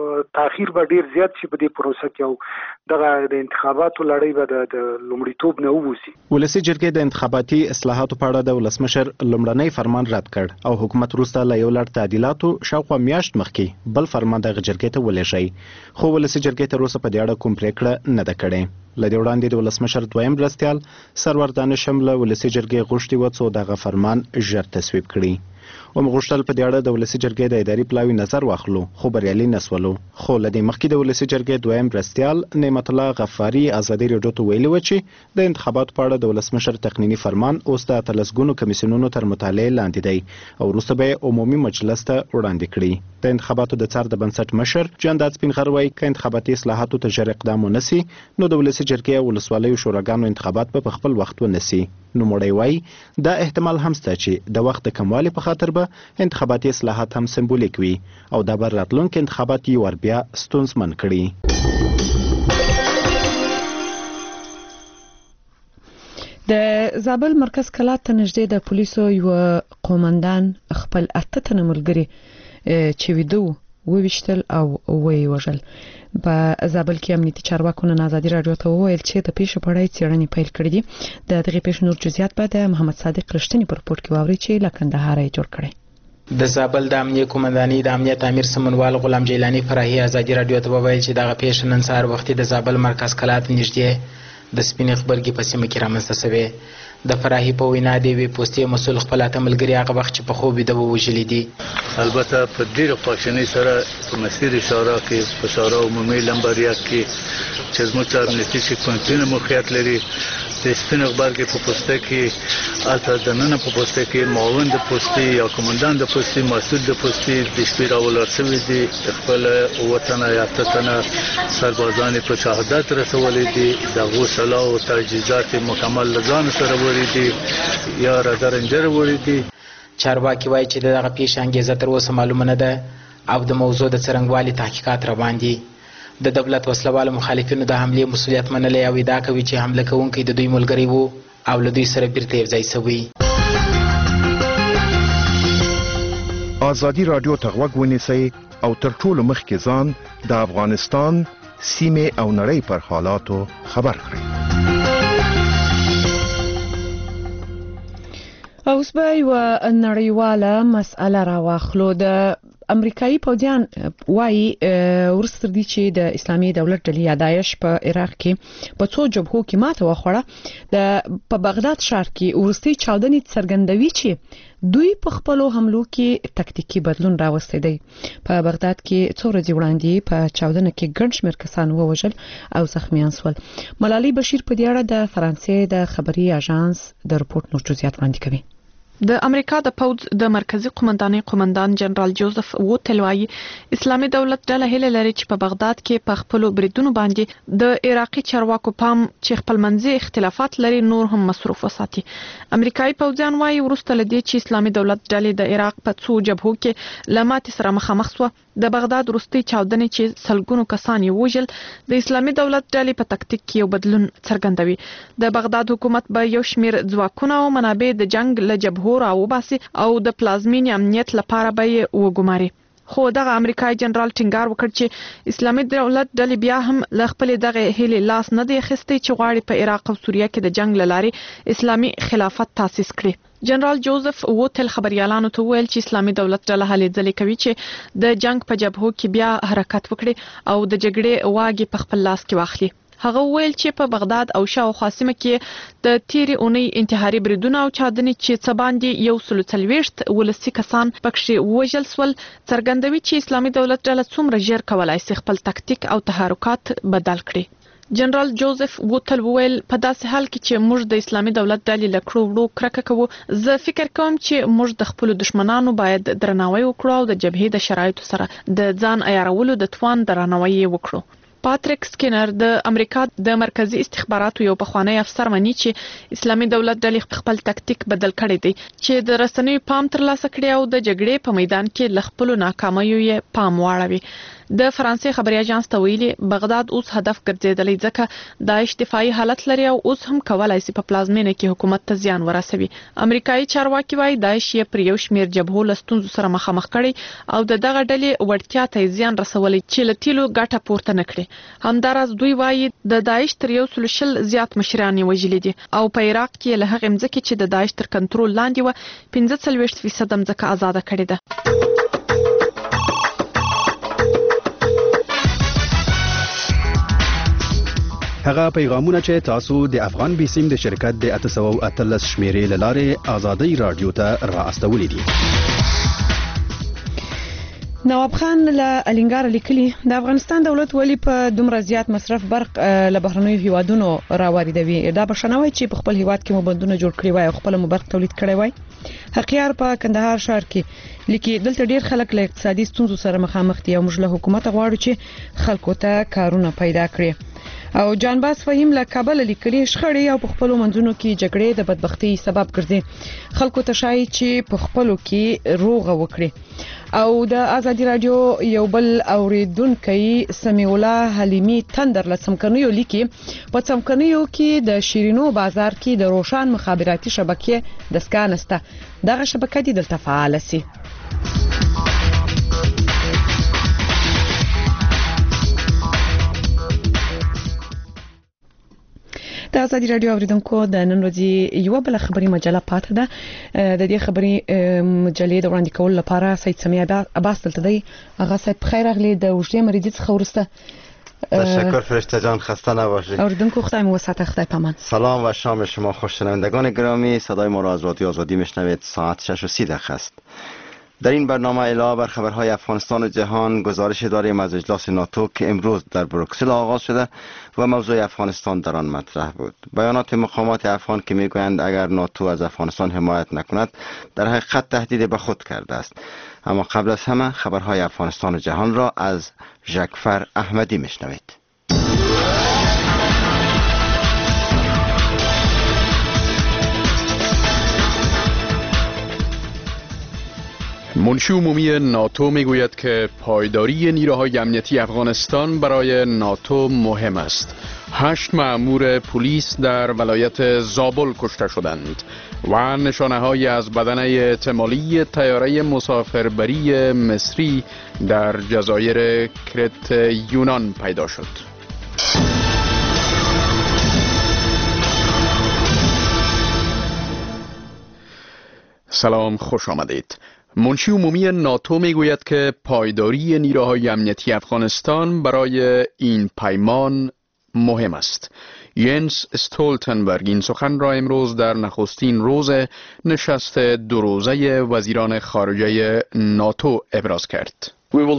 تاخير به ډیر زیات شي په دې پروسه کې او دغه د انتخاباتو لړۍ به د لومړیتوب نه ووسی. ولسی جرګې د انتخاباتي اصلاحاتو په اړه د ولسمشر لومړنی فرمان رد کړ او حکومت وروسته له یو لړ تعدیلاتو شاوخوا میاشت مخکې بل فرمان د جرګې ته ولېږي، خو ولسی جرګې تر اوسه په دې اړه کوم پریکړه نه ده کړې. لدې وړاندې د ولسمشر دویم مرستیال سرور دانش هم له ولسی جرګې غوښتي و څو دغه فرمان ژر تصویب کړي. ومغوښتل په دې اړه د ولسی جرګې د اداري پلاوي نظر واخلو خو بریالي نسولو. خو لدې مخکې د ولسی جرګې دویم مرستیال نعمت الله غفاری ازادي رادیو ته ویلي و چې د انتخاباتو په اړه د ولسمشر تقنینی فرمان اوس د 13 کمیسیونونو تر مطالعې لاندې دی او وروسته به عمومي مجلس ته وړاندې کړي. د انتخاباتو د څار د بنسټ مشر جانداد سپینغر وایي که انتخاباتي اصلاحاتو ته ژر اقدام ونسي نو د ولسی جرګې او ولسوالیو شوراګانو انتخابات په خپل وخت ونسي. نو مړی وایي دا احتمال هم شته چې د وخت د کموالي په خاطر به انتخاباتي اصلاحات هم سمبولیک وي او دا به راتلونکي انتخابات یو ور بیا ستونزمن کړي. د زابل مرکز کلات ته نږدې د پولیسو یو قومندان خپل اته تنه ملګري چې ویدو وویشتل او وی وژل. په زابل کې امنیتي چارواکو نن ازادي رادیو ته وویل چې د پیښې په اړه څېړنې پیل کړې دي. د دغه پیښې نور جزئیات به د محمد صادق رښتینی په رپورټ کې واوري چې له کندهار یې جوړ کړی. د زابل د امنیه قومندانۍ د امنیت امیر سمنوال غلام جیلانی فرحي ازادي رادیو ته وویل چې دغه پیښه نن سهار وختي د زابل مرکز کلات نږدې د سپین خبرګي په سیمه کې رامنځته شوې. د فرحي په وینا د وی پوسټي مسول خپل اته ملګري هغه وخت چې په خوب د وژلې دي. البته په ډیره خواشنۍ سره په مسیر اشاره کې په اشاره عمومي لمبریا کې چې زموږ امنیتي سیکونسونه موقعیت لري د سپین خبرګي په پوسټه کې البته د نن په پوسټه کې معاون د پوسټي یا کمانډان د پوسټي مسول د پوسټي د سپیرا ولرسوي دي خپل وطن یا تنه سربازان په شهادت رسولې دي د غوښلا او تجهیزات مکمل ځان سره ورېدي یا رادرنجر ورېدي. چارواکي وایي چې دغه پیښه انګیزه تر اوسه معلومه نه ده او د موضوع د څرنګوالي تحقیقات روان دي. د دولت وسلوالو مخالفینو د حملې مسؤلیت منلی او ادعا کوي چې حمله کوونکی د دوی ملګری وو او له دوی سره بیرته یوځای شوی. ازادي رادیو ته غوږ ونیسئ او تر ټولو مخکې ځان د افغانستان سیمې او نړۍ پر حالاتو خبر کړئ. اوس به یوه نړیواله مسأله راواخلو. د امریکایي پوځیان وایي ورسره دي چې د اسلامي دولت ډلې یا داعش په عراق کې په څو جبهو کې ماته وخوړه. په بغداد ښار کې ورستي چاودنې څرګندوي چې دوی په خپلو حملو کې تکتیکي بدلون راوستی دی. په بغداد کې څو ورځې وړاندې په چاودنه کې ګڼ شمېر کسان ووژل او زخمیان شول. ملالۍ بشیر په دې اړه د فرانسې د خبري اژانس د رپورټ نور جزئیات وړاندې کوي. د امریکا د پوځ د مرکزی قومندانۍ قومندان جنرال جوزف ووتل وايي اسلامي دولت ډله هیله لري چې په بغداد کې په خپل بریدونو باندې د عراقي چارواکو پام چې خپلمنځي اختلافات لري نور هم مصروف وساتي. امریکایي پوځیان وايي ورسته لدی چې اسلامي دولت ډلې د عراق په څو جبهو کې لمات سره مخامخ شو. د بغداد وروستي چاودنې چې سلګونو کسان یې وژل د اسلامي دولت ډلې په تکتیک کې یو بدلون څرګندوي. د بغداد حکومت به یو شمېر ځواکونه او منابع د جنگ له جبهو راوباسي او د پلازمینې امنیت لپاره به یې وګماري. خو دغه امریکایي جنرال ټینګار وکړ چې اسلامي دولت ډلې بیا هم له خپل دغه هیلې لاس نه دی اخیستی چې غواړي په عراق او سوریه کې د جنگ لارې اسلامي خلافت تاسیس کړي. جنرال جوزف ووتل خبريالانو ته ویل چې اسلامي دولت ډله هلې ځلې کوي چې د جنگ په جبهو کې بیا حرکت وکړي او د جګړې واګي په خپل لاس کې واخلي. هغه ویل چې په بغداد او شاوخوا سیمه کې د تیری اونۍ انتحاري بریدونه او چاودنې چې څه باندې 140 ولسي کسان پکښې وژل شول څرګندوي چې اسلامي دولت ډله څومره ژر کولای شي خپل تکتیک او تحرکات بدل کړي. جنرال جوزف ووتل ویل په داسې حال کې چې موږ د اسلامي دولت ډلې له کړو وړو کرکه کوو زه فکر کوم چې موږ د خپل دشمنانو باید درناوی وکړو او د جبهې د شرایطو سره د ځان عیارولو د توان درناوی وکړو. پاتریک سکینر د امریکا د مرکزی استخباراتو یو پخوانی افسر مني چې اسلامي دولت ډلې خپل تکتیک بدل کړی دی چې د رسنیو پام ترلاسه کړي او د جګړې په میدان کې ل خپل ناکامیو یې پام واړوي. د فرانسې خبري اژانس ته ویلي بغداد اوس هدف ګرځیدلی ځکه داعش دفاعي حالت لري او اوس هم کولای شي په پلازمینه کې حکومت ته زیان ورسوي. امریکایي چارواکي وايي داعش یې پر یو شمېر جبهو له ستونزو سره مخامخ کړي او د دغه ډلې وړتیا ته زیان رسولي چې له تیلو ګټه پورته نه کړي. همداراز دوی وايي د داعش تر 140 زیات مشران وژلي دي او په عراق کې له هغه مځکه چې د داعش تر کنټرول لاندې و 45% مځکه آزاد کړې ده. هغه پیغامونه چې تاسو د افغان بیسیم د شرکت د 813 شمیرې لاره ازادي رادیو ته را استولې دي. نواب خان له الینګار لیکلي د افغانستان دولت ولی په دومره زیات مصرف برق له بهرنیو هیوادونو راواردوي. دا بشنوي چې په خپل هیواد کې مبندونه جوړ کړی وای او خپل برق تولید کړی وای. حقیار په کندهار ښار کې لیکي دلته ډیر خلک له اقتصادي ستونزو سره مخامخ دي او موږ له حکومت غواړو چې خلکو ته کارونه پیدا کړي. او جانباز فهیم له کابل لیکلي شخړې او په خپل منځونو کې جګړې د بدبختی سبب ګرځي خلکو ته شایي چې په خپلو کې روغه وکړي او د ازادي رادیو یو بل اوریدونکو سمیع الله حلیمی تندر لسمکنیو لیکي په څمکنیو کې د شیرینو بازار کې د روشان مخابراتي شبکې د سکانسته دغه شبکه د دلته فعال سي د ازادي رادیو اوریدونکو د نن ورځې یو بل خبري مجله پاتې ده د دې خبري مجلې د وړاندې کول لپاره سید سمیع عباس دلته دی هغه سید بخیر اغلی د وجدي مریض څخه ورسته تشکر فرشته جان خسته نباشید اوریدونکو خدای مو وسعت خدای پامان سلام و شام شما خوششنوندگان گرامی صدای ما را از رادیو آزادی میشنوید ساعت 6:30 است در این برنامه علاوه بر خبرهای افغانستان و جهان گزارش داریم از اجلاس ناتو که امروز در بروکسل آغاز شده و موضوع افغانستان در آن مطرح بود. بیانات مقامات افغان که میگویند اگر ناتو از افغانستان حمایت نکند در حقیقت تهدید به خود کرده است. اما قبل از همه خبرهای افغانستان و جهان را از ژکفر احمدی میشنوید. منشی عمومی ناتو میگوید که پایداری نیروهای امنیتی افغانستان برای ناتو مهم است. 8 مأمور پلیس در ولایت زابل کشته شدند و نشانه‌هایی از بدنه احتمالی طیاره مسافربری مصری در جزایر کرت یونان پیدا شد. سلام، خوش آمدید. منشی عمومی ناتو میگوید که پایداری نیروهای امنیتی افغانستان برای این پیمان مهم است. ینس استولتنبرگ این سخن را امروز در نخستین روز نشست دو روزه وزیران خارجه ناتو ابراز کرد.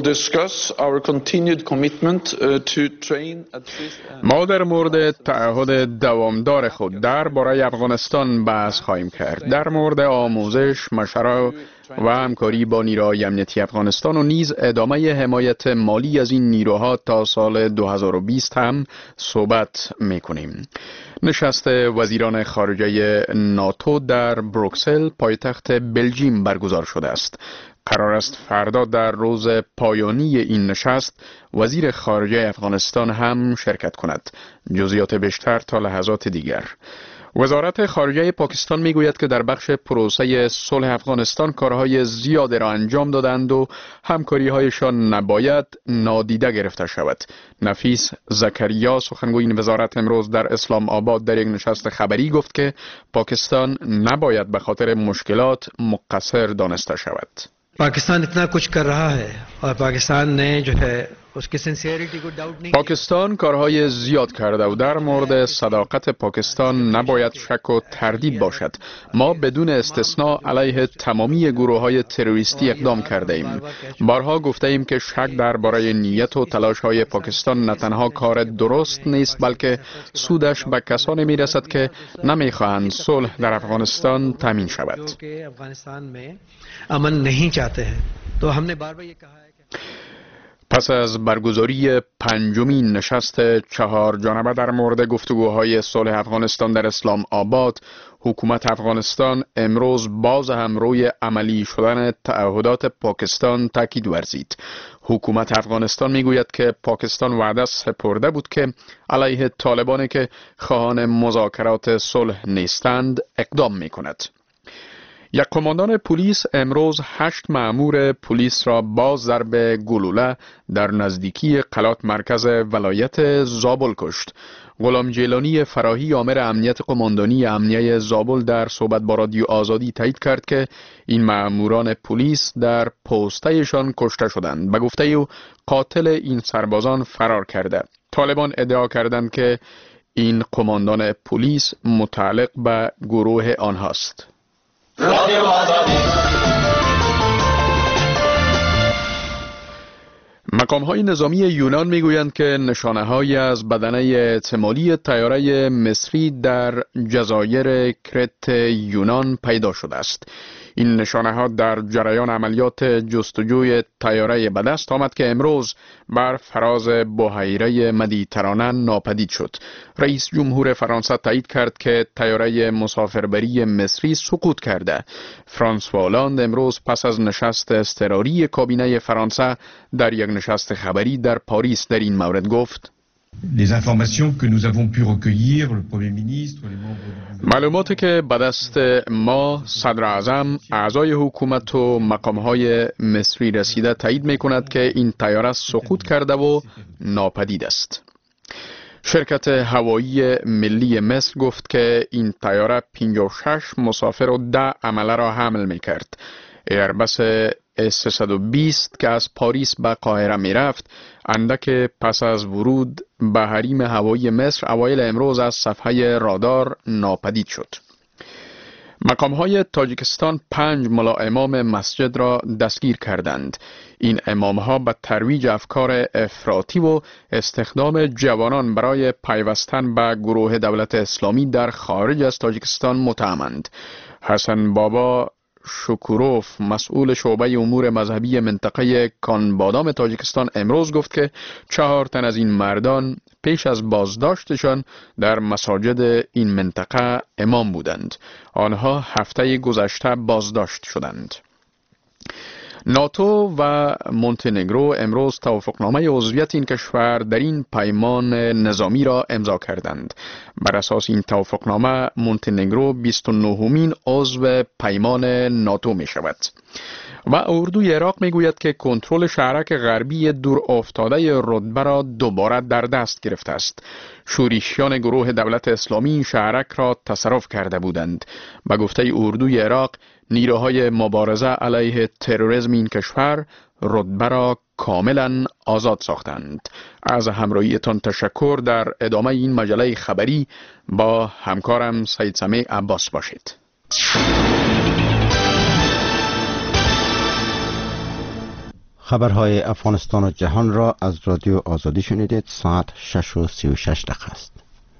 ما در مورد تعهد دوامدار خود درباره افغانستان بحث خواهیم کرد. در مورد آموزش، مشورت و همکاری با نیروهای امنیتی افغانستان و نیز ادامه حمایت مالی از این نیروها تا سال 2020 هم صحبت می‌کنیم. نشست وزیران خارجه ناتو در بروکسل پایتخت بلژیم برگزار شده است. قرار است فردا در روز پایانی این نشست وزیر خارجه افغانستان هم شرکت کند. جزئیات بیشتر تا لحظات دیگر. وزارت خارجه پاکستان میگوید که در بخش پروسه صلح افغانستان کارهای زیادی را انجام دادند و همکاری‌هایشان نباید نادیده گرفته شود. نفیس زکریا سخنگوی این وزارت امروز در اسلام آباد در یک نشست خبری گفت که پاکستان نباید به خاطر مشکلات مقصر دانسته شود. पाकिस्तान इतना कुछ कर रहा है और पाकिस्तान ने जो है उसकी सिंसियरिटी को डाउट नहीं پاکستان کارهای زیاد کرده و در مورد صداقت پاکستان نباید شک و تردید باشد. ما بدون استثناء علیه تمامی گروه‌های تروریستی اقدام کرده ایم. بارها گفته ایم که شک درباره نیت و تلاش‌های پاکستان نه تنها کار درست نیست بلکه سودش به کسانی میرسد که نمیخواهند صلح در افغانستان تامین شود. امن नहीं चाहते हैं तो हमने बार-बार ये कहा है कि پس از برگزاری پنجمین نشست 4 جانبه در مورد گفتگوهای صلح افغانستان در اسلام آباد، حکومت افغانستان امروز باز هم روی عملی شدن تعهدات پاکستان تاکید ورزید. حکومت افغانستان میگوید که پاکستان وعده سپرده بود که علیه طالبانی که خواهان مذاکرات صلح نیستند اقدام میکند. یک قماندان پلیس امروز 8 مأمور پلیس را با ضرب گلوله در نزدیکی قلات مرکز ولایت زابل کشت. غلام جیلانی فراهی آمر امنیت قماندانی امنیه زابل در صحبت با رادیو آزادی تایید کرد که این مأموران پلیس در پوستهشان کشته شدند. به گفته او قاتل این سربازان فرار کرده. طالبان ادعا کردند که این قماندان پلیس متعلق به گروه آنهاست. مقام‌های نظامی یونان میگویند که نشانه‌هایی از بدنه احتمالی طیاره مصری در جزایر کرت یونان پیدا شده است. این نشانه‌ها در جریان عملیات جستجوی طیاره به دست آمد که امروز بر فراز بحیره مدیترانه ناپدید شد. رئیس جمهور فرانسه تایید کرد که طیاره مسافربری مصری سقوط کرده. فرانسوا هولاند امروز پس از نشست اضطراری کابینه فرانسه در یک نشست خبری در پاریس در این مورد گفت: Les informations que nous avons pu recueillir, le Premier ministre, les membres du معلوماتی که به دست ما، صدر اعظم، اعضای حکومت و مقامهای مصری رسیده تایید می کند که این طیاره سقوط کرده و ناپدید است. شرکت هوایی ملی مصر گفت که این طیاره 56 مسافر و 10 عمله را حمل می کرد. ایربس S-320 که از پاریس به قاهره می رفت، اندک پس از ورود به حریم هوایی مصر اوایل امروز از صفحه رادار ناپدید شد. مقامهای تاجیکستان 5 ملا امام مسجد را دستگیر کردند. این امامها به ترویج افکار افراطی و استخدام جوانان برای پیوستن به گروه دولت اسلامی در خارج از تاجیکستان متهمند. حسن بابا شکوروف، مسئول شعبه امور مذهبی منطقه کانبادام تاجیکستان، امروز گفت که 4 تن از این مردان پیش از بازداشتشان در مساجد این منطقه امام بودند. آنها هفته گذشته بازداشت شدند. ناتو و مونتنگرو امروز توافقنامه عضویت این کشور در این پیمان نظامی را امضا کردند. بر اساس این توافقنامه مونتنگرو 29مین عضو پیمان ناتو می شود. و اردوی عراق می گوید که کنترل شهرک غربی دور افتاده رتبه را دوباره در دست گرفته است. شورشیان گروه دولت اسلامی این شهرک را تصرف کرده بودند. به گفته اردوی عراق، نیروهای مبارزه علیه تروریسم این کشور رتبه را کاملا آزاد ساختند. از همراهیتان تشکر. در ادامه این مجله خبری با همکارم سید سمیع عباس باشید. خبرهای افغانستان و جهان را از رادیو آزادی شنیدید. ساعت 6:36 است.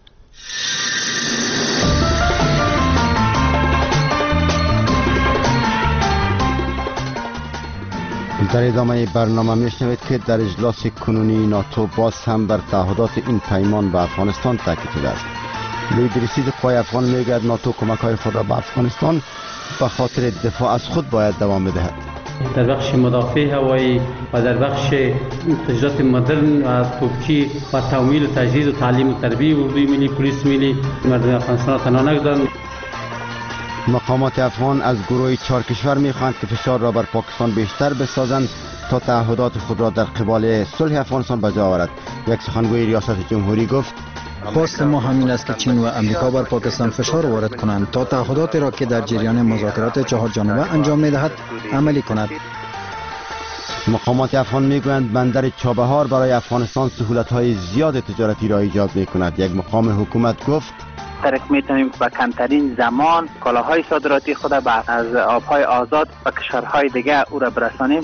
در ادامه برنامه میشنوید که در اجلاس کنونی ناتو باز هم بر تعهدات این پیمان به افغانستان تاکید شده است. لوید رسید قوای افغان میگوید ناتو کمک‌های خود را به افغانستان به خاطر دفاع از خود باید دوام بدهد. در بخش مدافع هوایی و در بخش تجهیزات مدرن و توپچی و تمویل و تجهیز و تعلیم و تربیه اردوی ملی، پلیس ملی مردم افغانستان را تنها نگذارند. مقامات افغان از گروه 4 کشور می‌خواهند که فشار را بر پاکستان بیشتر بسازند تا تعهدات خود را در قبال صلح افغانستان به جا آورد. یک سخنگوی ریاست جمهوری گفت: خواست ما همین است که چین و امریکا بر پاکستان فشار وارد کنند تا تعهدات را که در جریان مذاکرات 4 جانبه انجام می‌دهد عملی کند. مقامات افغان میگویند بندر چابهار برای افغانستان سهولت‌های زیاد تجارتی را ایجاد می‌کند. یک مقام حکومت گفت: ترک میتونیم با کمترین زمان کالاهای صادراتی خود از آبهای آزاد و کشورهای دیگه او را برسانیم.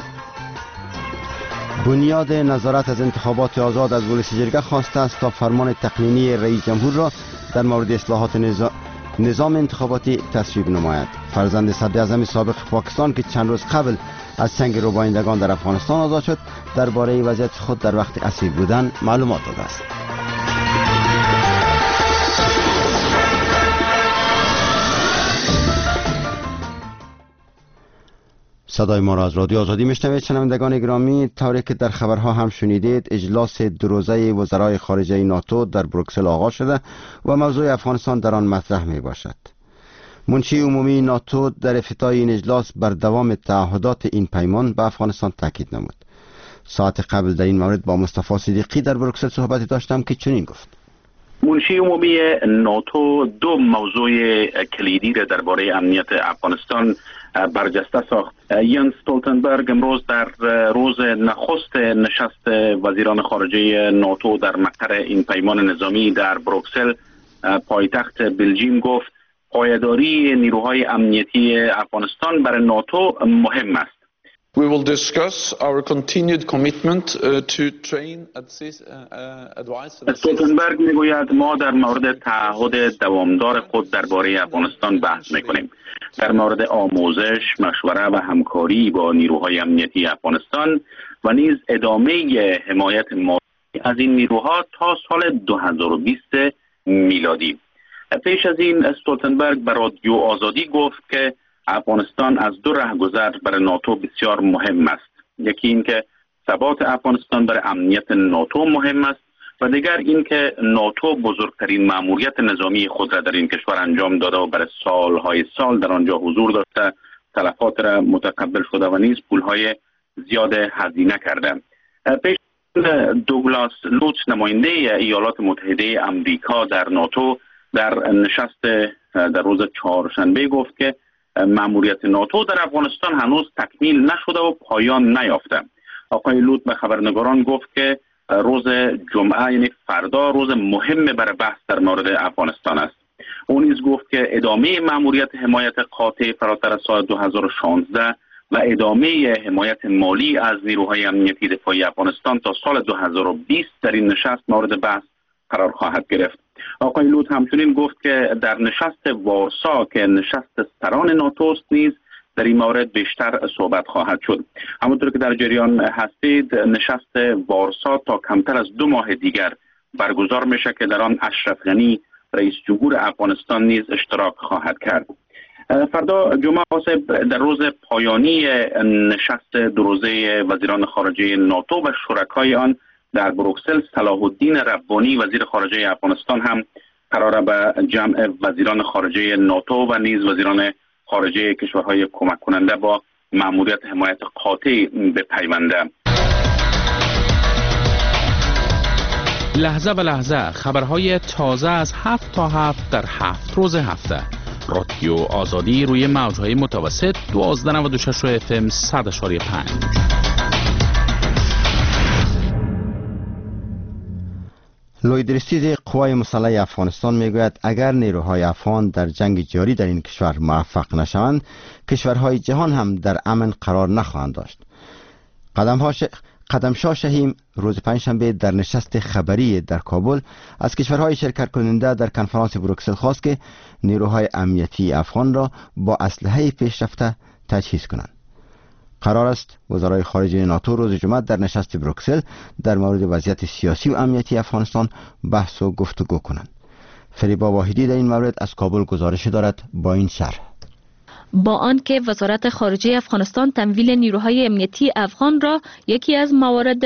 بنیاد نظارت از انتخابات آزاد از ولس جرگه خواسته است تا فرمان تقنینی رئیس جمهور را در مورد اصلاحات نظام انتخاباتی تصویب نماید. فرزند صدر اعظم سابق پاکستان که چند روز قبل از چنگ روبایندگان در افغانستان آزاد شد، درباره وضعیت خود در وقت اسیر بودن معلومات داده است. صدای ما را از رادیو آزادی میشنوید. شنوندگان گرامی، طوری که در خبرها هم شنیدید، اجلاس 2 روزه وزرای خارجه ناتو در بروکسل آغاز شده و موضوع افغانستان در آن مطرح می باشد. منشی عمومی ناتو در افتتاح این اجلاس بر دوام تعهدات این پیمان به افغانستان تاکید نمود. ساعت قبل در این مورد با مصطفی صدیقی در بروکسل صحبتی داشتم که چنین گفت: منشی عمومی ناتو 2 موضوع کلیدی را درباره امنیت افغانستان برجسته ساخت. ینس استولتنبرگ امروز در روز نخست نشست وزیران خارجه ناتو در مقر این پیمان نظامی در بروکسل پایتخت بلژیم گفت پایداری نیروهای امنیتی افغانستان برای ناتو مهم است. We will discuss our continued commitment to train, advise. استولتنبرگ میگوید ما در مورد تعهد دوامدار خود درباره افغانستان بحث میکنیم. در مورد آموزش، مشوره و همکاری با نیروهای امنیتی افغانستان و نیز ادامه حمایت مالی از این نیروها تا سال 2020 میلادی. پیش از این استولتنبرگ به رادیو آزادی گفت که افغانستان از دو رهگذر برای ناتو بسیار مهم است. یکی این که ثبات افغانستان برای امنیت ناتو مهم است و دیگر این که ناتو بزرگترین مأموریت نظامی خود را در این کشور انجام داده و برای سالهای سال در آنجا حضور داشته، تلفات را متقبل شده و نیز پولهای زیاد هزینه کرده. پیش دوگلاس لوتس نماینده ایالات متحده امریکا در ناتو در نشست در روز چهارشنبه گفت که مأموریت ناتو در افغانستان هنوز تکمیل نشده و پایان نیافته. آقای لوت به خبرنگاران گفت که روز جمعه یعنی فردا روز مهم برای بحث در مورد افغانستان است. او نیز گفت که ادامه مأموریت حمایت قاطع فراتر از سال 2016 و ادامه حمایت مالی از نیروهای امنیتی دفاعی افغانستان تا سال 2020 در این نشست مورد بحث قرار خواهد گرفت. آقای لوت همچنین گفت که در نشست وارسا که نشست سران ناتو نیز در این مورد بیشتر صحبت خواهد شد. همونطور که در جریان هستید، نشست وارسا تا کمتر از 2 ماه دیگر برگزار میشه که در آن اشرف غنی رئیس جمهور افغانستان نیز اشتراک خواهد کرد. فردا جمعه حساب در روز پایانی نشست دو روزه وزیران خارجه ناتو و شرکای آن در بروکسل، صلاح الدین ربانی وزیر خارجه افغانستان هم قرار به جمع وزیران خارجه ناتو و نیز وزیران خارجه کشورهای کمک کننده با مأموریت حمایت قاطع بپیونده. لحظه به لحظه خبرهای تازه از 7 تا 7 در 7 روز هفته. رادیو آزادی روی موجهای متوسط 1296 FM 100.5. لوید رستیز قوای مسلح افغانستان میگوید اگر نیروهای افغان در جنگ جاری در این کشور موفق نشوند، کشورهای جهان هم در امن قرار نخواهند داشت. قدمشاه شهیم روز پنجشنبه در نشست خبری در کابل از کشورهای شرکت کننده در کنفرانس بروکسل خواست که نیروهای امنیتی افغان را با اسلحه پیشرفته تجهیز کنند. قرار است وزرای خارجه ناتو روز جمعه در نشست بروکسل در مورد وضعیت سیاسی و امنیتی افغانستان بحث و گفتگو کنند. فریبا واحدی در این مورد از کابل گزارش دارد با این شرح. با آنکه وزارت خارجه افغانستان تمویل نیروهای امنیتی افغان را یکی از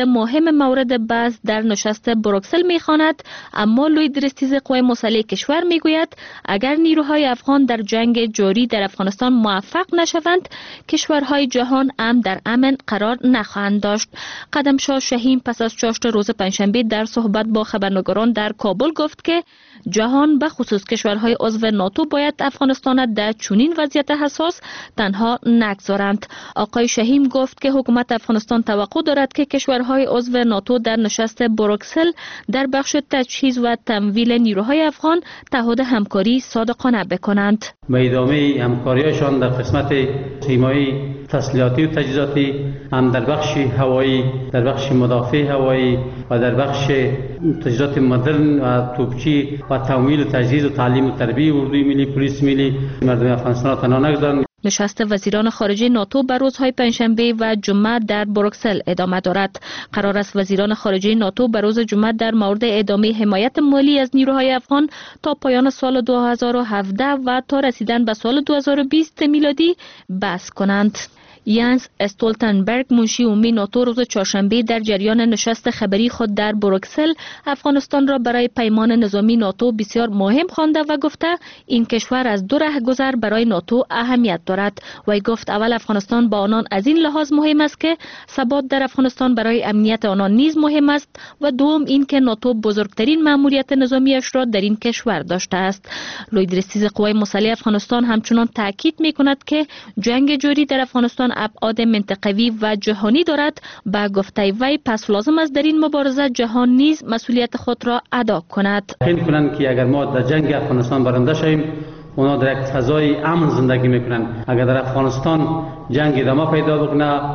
مورد بحث در نشست بروکسل می‌خواند، اما لوید رستیز قوای مسلح کشور میگوید اگر نیروهای افغان در جنگ جاری در افغانستان موفق نشوند، کشورهای جهان هم در امن قرار نخواهند داشت. قدمشاه شهیم پس از چاشت روز پنجشنبه در صحبت با خبرنگاران در کابل گفت که جهان به خصوص کشورهای عضو ناتو باید افغانستان در چنین وضعیت حساس تنها نگذارند. آقای شهیم گفت که حکومت افغانستان توقع دارد که کشورهای عضو ناتو در نشست بروکسل در بخش تجهیز و تمویل نیروهای افغان تعهد همکاری صادقانه بکنند. به ادامه همکاریشان در قسمت حمایت تسلیحاتی و تجهیزاتی، هم در بخش هوایی، در بخش مدافع هوایی و در بخش تجهیزات مدرن و توپچی و تمویل و تجهیز و تعلیم و تربیت اردوی ملی، پلیس ملی مردم افغانستان را تنها نگذارند. نشست وزیران خارجه ناتو بر روزهای پنجشنبه و جمعه در بروکسل ادامه دارد. قرار است وزیران خارجه ناتو بر روز جمعه در مورد ادامه حمایت مالی از نیروهای افغان تا پایان سال 2017 و تا رسیدن به سال 2020 میلادی بحث کنند. یانس استولتنبرگ منشی عمومی ناتو روز چهارشنبه در جریان نشست خبری خود در بروکسل افغانستان را برای پیمان نظامی ناتو بسیار مهم خوانده و گفته این کشور از دو راهگذر برای ناتو اهمیت دارد. وی گفت اول افغانستان با آنان از این لحاظ مهم است که ثبات در افغانستان برای امنیت آنان نیز مهم است و دوم این که ناتو بزرگترین مأموریت نظامیش را در این کشور داشته است. لوید رستیز قوای مسلح افغانستان همچنان تاکید می‌کند که جنگ جاری در افغانستان ابعاد منطقوی و جهانی دارد. با گفته وی پس لازم است در این مبارزه جهان نیز مسئولیت خود را ادا کند. فکر کنند که اگر ما در جنگ افغانستان برنده شویم، اونا در یک فضای امن زندگی میکنند. اگر در افغانستان جنگ ادامه پیدا بکنه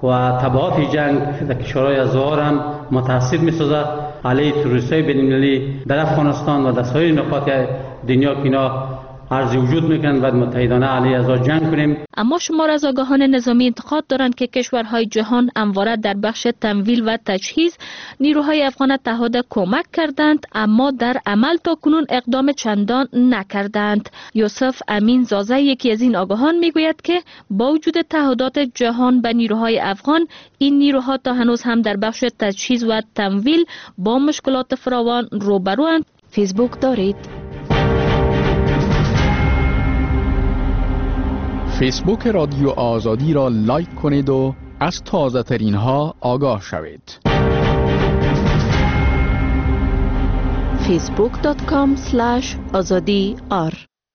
و تبعات جنگ در کشورهای ازوار هم متأثر می‌سازد. علیه تروریست‌های بین‌المللی در افغانستان و در سایر نقاط دنیا که اینا عرض وجود میکنند و متحدانه علیه ازا جنگ کنیم. اما شمار از آگاهان نظامی انتقاد دارند که کشورهای جهان همواره در بخش تمویل و تجهیز نیروهای افغان تعهد کمک کردند، اما در عمل تا کنون اقدام چندان نکردند. یوسف امین زازه یکی از این آگاهان میگوید که با وجود تعهدات جهان به نیروهای افغان، این نیروها تا هنوز هم در بخش تجهیز و تمویل با مشکلات فراوان روبروند. فیسبوک دارید؟ فیسبوک رادیو آزادی را لایک کنید و از تازه ترین ها آگاه شوید. facebook.com/azadi_r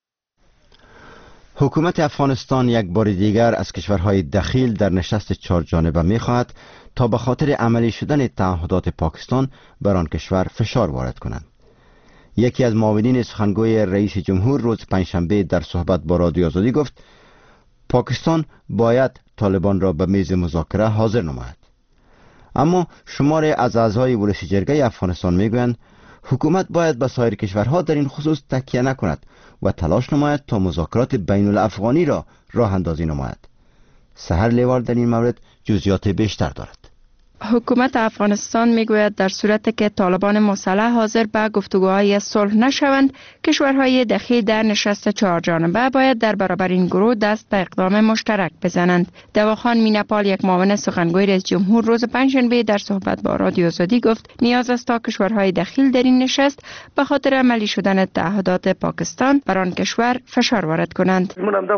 حکومت افغانستان یک بار دیگر از کشورهای دخیل در نشست 4 جانبه می‌خواهد تا به خاطر عملی شدن تعهدات پاکستان بر آن کشور فشار وارد کنند. یکی از معاونین سخنگوی رئیس جمهور روز پنجشنبه در صحبت با رادیو آزادی گفت پاکستان باید طالبان را به میز مذاکره حاضر نماید. اما شماری از اعضای ولسی جرگه افغانستان میگویند حکومت باید به سایر کشورها در این خصوص تکیه نکند و تلاش نماید تا مذاکرات بین الافغانی را راه اندازی نماید. سحر لیوار در این مورد جزئیات بیشتر دارد. حکومت افغانستان میگوید در صورتی که طالبان مسلح حاضر به گفتگوهای صلح نشوند، کشورهای دخیل در نشست 4 جانبه باید در برابر این گروه دست به اقدام مشترک بزنند. دواخان مینپال، یک معاون سخنگوی رئیس جمهور، روز پنجشنبه در صحبت با رادیو آزادی گفت نیاز است تا کشورهای دخیل در این نشست به خاطر عملی شدن تعهدات پاکستان بر آن کشور فشار وارد کنند.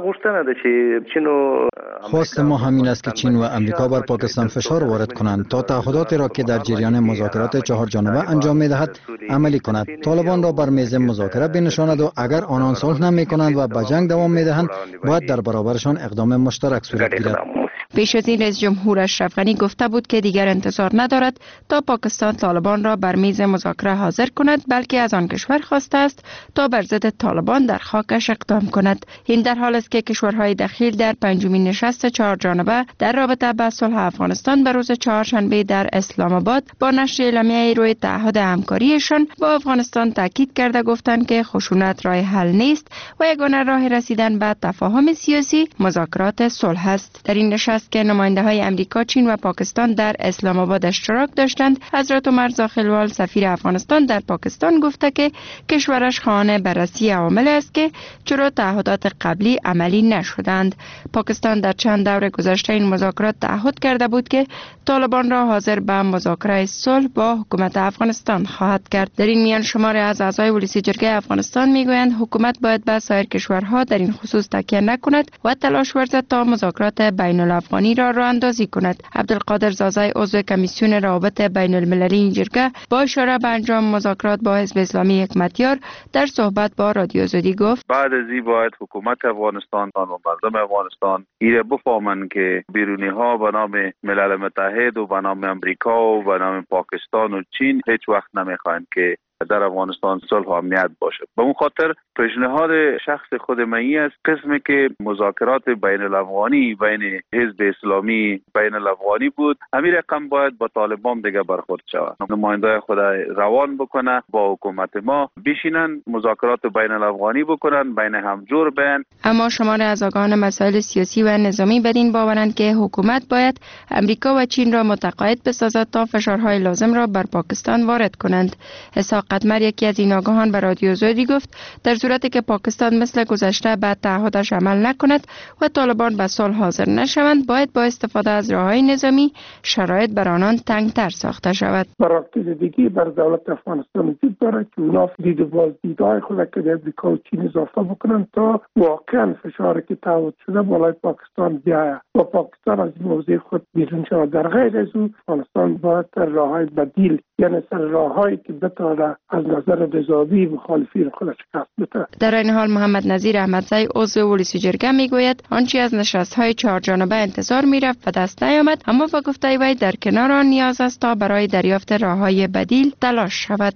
خواست ما همین است که چین و امریکا بر پاکستان فشار وارد کنند تا تعهداتی را که در جریان مذاکرات 4 جانبه انجام می‌دهد عملی کند. طالبان را بر میز مذاکره بنشاند و اگر آنان صلح نمی‌کنند و به جنگ دوام می‌دهند باید در برابرشان اقدام مشترک صورت گیرد. پیش از این رئیس جمهور اشرف غنی گفته بود که دیگر انتظار ندارد تا پاکستان طالبان را بر میز مذاکره حاضر کند، بلکه از آن کشور خواسته است تا بر ضد طالبان در خاکش اقدام کند. این در حال است که کشورهای دخیل در 5مین نشست 4 جانبه در رابطه با صلح افغانستان به روز چهارشنبه در اسلام آباد با نشر اعلامیه روی تعهد همکاریشان با افغانستان تاکید کرده گفتند که خشونت راه حل نیست و یگانه راه رسیدن به تفاهم سیاسی مذاکرات صلح است. در این نشست که نماینده های امریکا، چین و پاکستان در اسلام آباد اشتراک داشتند، حضرت عمر زاخلوال سفیر افغانستان در پاکستان گفته که کشورش خواهان بررسی عوامل است که چرا تعهدات قبلی عملی نشدند. پاکستان در چند دور گذشته این مذاکرات تعهد کرده بود که طالبان را حاضر به مذاکره صلح با حکومت افغانستان خواهد کرد. در این میان شماری از اعضای ولسی جرگه افغانستان میگویند حکومت باید به سایر کشورها در این خصوص تکیه نکند و تلاش ورزد تا مذاکرات بین الافغانی را راه اندازی کند. عبدالقادر زازای عضو کمیسیون روابط بین المللی این جرگه با اشاره به انجام مذاکرات با حزب اسلامی حکمتیار در صحبت با رادیو آزادی گفت بعد از این باید حکومت افغانستان و مردم افغانستان ایره بفهمند که بیرونی ها به نام ملل متحد و به نام امریکا و به نام پاکستان و چین هیچ وقت نمیخواهند که در افغانستان صلح و امنیت باشه. به اون خاطر پیشنهاد شخص خود من است قسمی که مذاکرات بین الافغانی بین حزب اسلامی بین الافغانی بود، همین رقم باید با طالبان دیگه برخورد شود. نماینده خود روان بکنه با حکومت ما بشینن مذاکرات بین الافغانی بکنن، بین همجور بین. اما شمار از آگاهان مسائل سیاسی و نظامی بدین باورند که حکومت باید امریکا و چین را متقاعد بسازد تا فشارهای لازم را بر پاکستان وارد کنند. اسحاق قدمر یکی از این آگاهان به رادیو آزادی گفت در صورتی که پاکستان مثل گذشته به تعهدش عمل نکند و طالبان به صلح حاضر نشوند، باید با استفاده از راههای نظامی شرایط بر آنان تنگتر ساخته شود. دیگه بر دولت افغانستان وجود دارد که اونا دیدهای خود که در امریکا و چین اضافه بکنند تا واقعا فشاری که تعهد شده بالای پاکستان بیاید و پاکستان از این موضوع خود بیرون شود. در غیر از او افغانستان باید راههای بدیل، یعنی راههایی که بتواند از نظر نظامی مخالفین خودش شکست بده. در این حال محمد نظیر احمدزی عضو ولسی جرگه میگوید آنچه از نشست‌های 4 جانبه انتظار میرفت و دست نیامد، اما با گفته وی در کنار آن نیاز است تا برای دریافت راههای بدیل تلاش شود.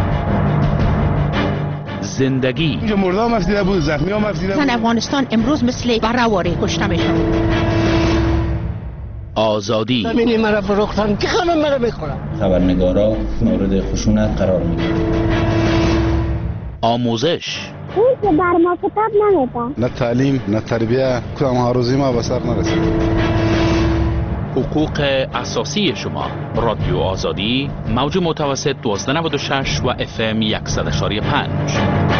زندگی اینجا مردم افزیده بود، زخمی هم افزیده بود. افغانستان امروز مثل برآواره کشته میشد. آزادی. زمینی مرا فروختن که خانم مرا میخورم. خبرنگارا مورد خشونت قرار میگیرن. آموزش. اون که بر ما کتاب نمیده. نه تعلیم نه تربیه کدام هاروزی ما به سر نرسید. حقوق اساسی شما. رادیو آزادی موج متوسط 1296 و FM 100.5.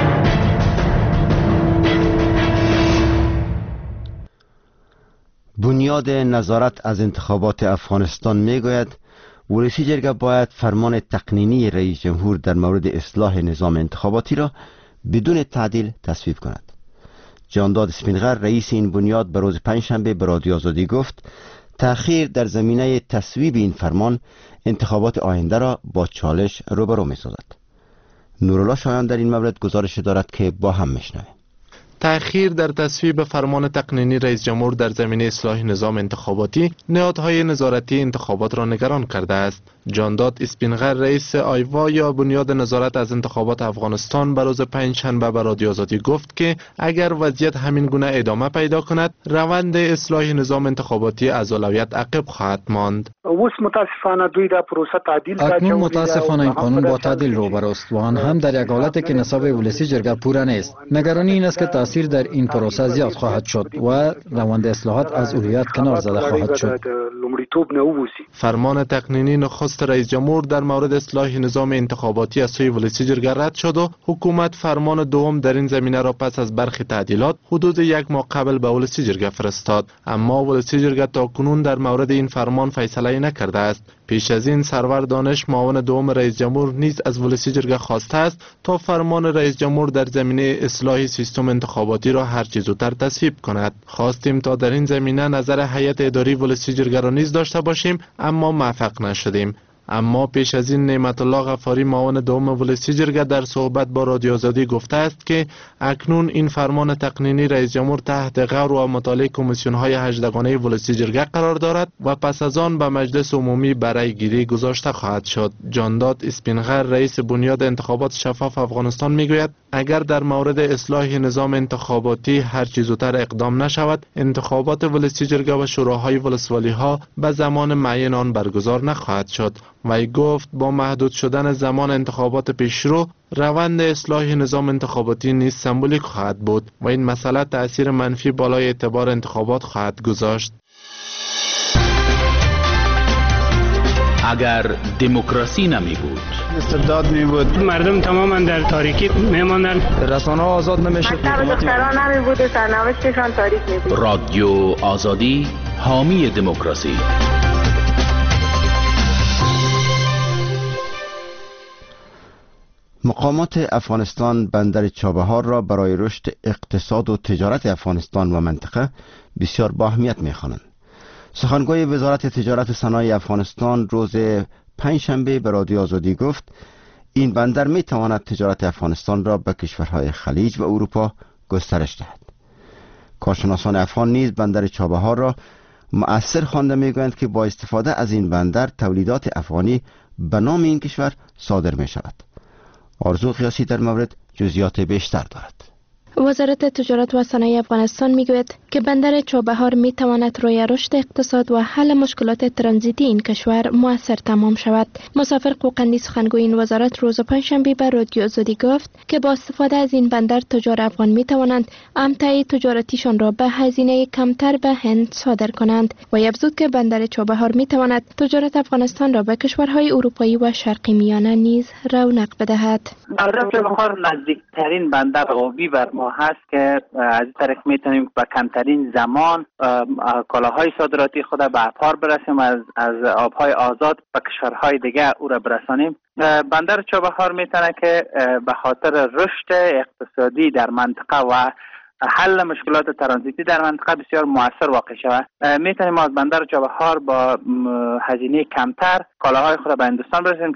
بنیاد نظارت از انتخابات افغانستان میگوید ولسی جرگه باید فرمان تقنینی رئیس جمهور در مورد اصلاح نظام انتخاباتی را بدون تعدیل تصویب کند. جانداد اسپینغر رئیس این بنیاد به روز پنجشنبه به رادیو آزادی گفت تأخیر در زمینه تصویب این فرمان انتخابات آینده را با چالش روبرو می‌سازد. نورالله شایان در این مورد گزارش دارد که با هم میشنویم. تأخیر در تصویب فرمان تقنینی رئیس جمهور در زمینه اصلاح نظام انتخاباتی نهادهای نظارتی انتخابات را نگران کرده است. جانداد اسپینغر رئیس آیوا یا بنیاد نظارت از انتخابات افغانستان به روز پنجشنبه به رادیو آزادی گفت که اگر وضعیت همین گونه ادامه پیدا کند روند اصلاح نظام انتخاباتی از اولویت عقب خواهد ماند. اکنون متاسفانه این قانون با تعدیل روبروست و آن هم در یک حالتی که نصاب ولسی جرگه پوره نیست. نگرانی این است که تاثیر در این پروسه زیاد خواهد شد و روند اصلاحات از اولویت کنار زده خواهد شد. فرمان تقنینی نخست رئیس جمهور در مورد اصلاح نظام انتخاباتی از سوی ولسی جرگه رد شد و حکومت فرمان دوم در این زمینه را پس از برخی تعدیلات حدود یک ماه قبل به ولسی جرگه فرستاد، اما ولسی جرگه تاکنون در مورد این فرمان فیصله نکرده است. پیش از این سرور دانش معاون دوم رئیس جمهور نیز از ولسی جرگه خواسته است تا فرمان رئیس جمهور در زمینه اصلاح سیستم انتخاباتی را هر چه زودتر تصویب کند. خواستیم تا در این زمینه نظر هیئت اداری ولسی جرگه را نیز داشته باشیم اما موفق نشدیم. اما پیش از این نعمت الله غفاری معاون دوم ولسی جرگه در صحبت با رادیو آزادی گفته است که اکنون این فرمان تقنینی رئیس جمهور تحت غور و مطالعه کمیسیون های 18گانه ولسی جرگه قرار دارد و پس از آن به مجلس عمومی برای گیری گذاشته خواهد شد. جانداد اسپینغر رئیس بنیاد انتخابات شفاف افغانستان میگوید اگر در مورد اصلاح نظام انتخاباتی هر چه زودتر اقدام نشود انتخابات ولسی جرگه و شوراهای ولسوالی ها به زمان معین آن برگزار نخواهد شد. وی گفت با محدود شدن زمان انتخابات پیشرو روند اصلاح نظام انتخاباتی نیز سمبولیک خواهد بود و این مسئله تأثیر منفی بالای اعتبار انتخابات خواهد گذاشت. اگر دموکراسی نمی بود، استبداد می بود، مردم تماما در تاریکی می ماندند، رسانه ها آزاد نمی شد، دختران نمی بود و سرنوشتشان تاریک می بود. رادیو آزادی حامی دموکراسی. مقامات افغانستان بندر چابهار را برای رشد اقتصاد و تجارت افغانستان و منطقه بسیار با اهمیت می‌خوانند. سخنگوی وزارت تجارت و صنایع افغانستان روز پنجشنبه به رادیو آزادی گفت این بندر می‌تواند تجارت افغانستان را به کشورهای خلیج و اروپا گسترش دهد. کارشناسان افغان نیز بندر چابهار را مؤثر خوانده می‌گویند که با استفاده از این بندر تولیدات افغانی به نام این کشور صادر می‌شود. آرزو قیاسی در مورد جزئیات بیشتر دارد. وزارت تجارت و صنایع افغانستان میگوید که بندر چابهار میتواند روی رشد اقتصاد و حل مشکلات ترانزیتی این کشور مؤثر تمام شود. مسافر قوقندی سخنگوی این وزارت روز پنجشنبه به رادیو آزادی گفت که با استفاده از این بندر تجار افغان میتوانند امتع تجارتیشان را به هزینه کمتر به هند صادر کنند و افزود که بندر چابهار میتواند تجارت افغانستان را به کشورهای اروپایی و شرقی میانه نیز رونق بدهد. بندر چابهار نزدیکترین بندر آبی بر ما هست که از این طریق میتونیم با کمترین زمان کالاهای صادراتی خود به افغان برسیم، از آبهای آزاد به کشورهای دیگه او را برسانیم. بندر چابهار میتونه که به خاطر رشد اقتصادی در منطقه و حل مشکلات ترانزیتی در منطقه بسیار مؤثر واقع شود. میتونیم از بندر چابهار با هزینه کمتر کالاهای خود به هندوستان برسیم.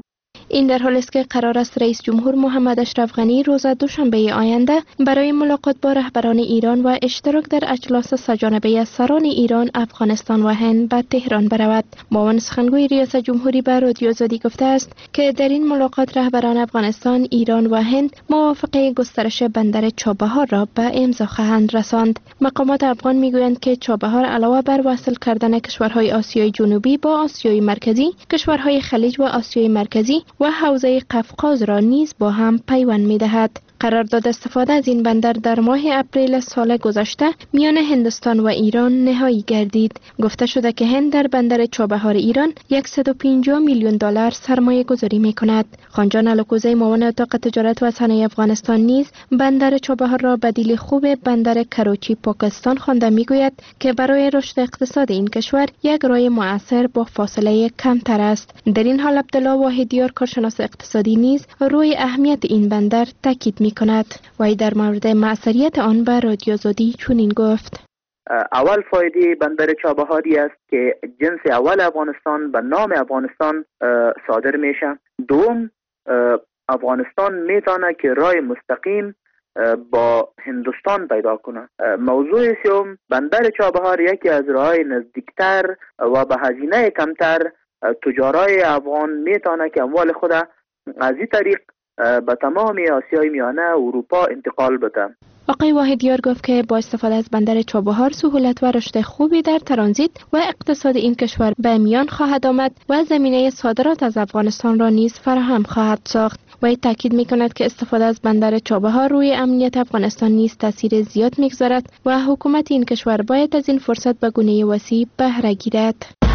این در حالی است که قرار است رئیس جمهور محمد اشرف غنی روز دوشنبه آینده برای ملاقات با رهبران ایران و اشتراک در اجلاس سه‌جانبه سران ایران، افغانستان و هند به تهران برود. معاون سخنگوی ریاست جمهوری به رادیو آزادی گفته است که در این ملاقات رهبران افغانستان، ایران و هند موافقه گسترش بندر چابهار را به امضا خواهند رساند. مقامات افغان میگویند که چابهار علاوه بر وصل کردن کشورهای آسیای جنوبی با آسیای مرکزی، کشورهای خلیج و آسیای مرکزی و حوزه قفقاز را نیز با هم پیوند می‌دهد. قرارداد استفاده از این بندر در ماه اپریل سال گذشته میان هندوستان و ایران نهایی گردید. گفته شده که هند در بندر چابهار ایران 150 میلیون دلار سرمایه گذاری می کند. خانجان الکوزی، معاون اتاق تجارت و صنایع افغانستان، نیز بندر چابهار را بدیل خوب بندر کراچی پاکستان خوانده میگوید که برای رشد اقتصاد این کشور یک راه مؤثر با فاصله کمتر است. در این حال عبدالله واحدیار، کارشناس اقتصادی، نیز روی اهمیت این بندر تاکید می کند. وی در مورد مؤثریت آن به رادیو آزادی چنین گفت: اول فایده بندر چابهاری است که جنس اول افغانستان به نام افغانستان صادر میشه. دوم، افغانستان میتونه که راه مستقیم با هندوستان پیدا کنه. موضوع سوم، بندر چابهار یکی از راههای نزدیکتر و به هزینه کمتر تجارای افغان میتونه که اموال خود از این طریق به تمام آسیای میانه و اروپا انتقال بده. آقای واحدیار گفت که با استفاده از بندر چابهار سهولت و رشد خوبی در ترانزیت و اقتصاد این کشور به میان خواهد آمد و زمینه صادرات از افغانستان را نیز فراهم خواهد ساخت. و تاکید می‌کند که استفاده از بندر چابهار روی امنیت افغانستان نیز تاثیر زیاد می‌گذارد و حکومت این کشور باید از این فرصت به گونه وسیع بهره گیرد.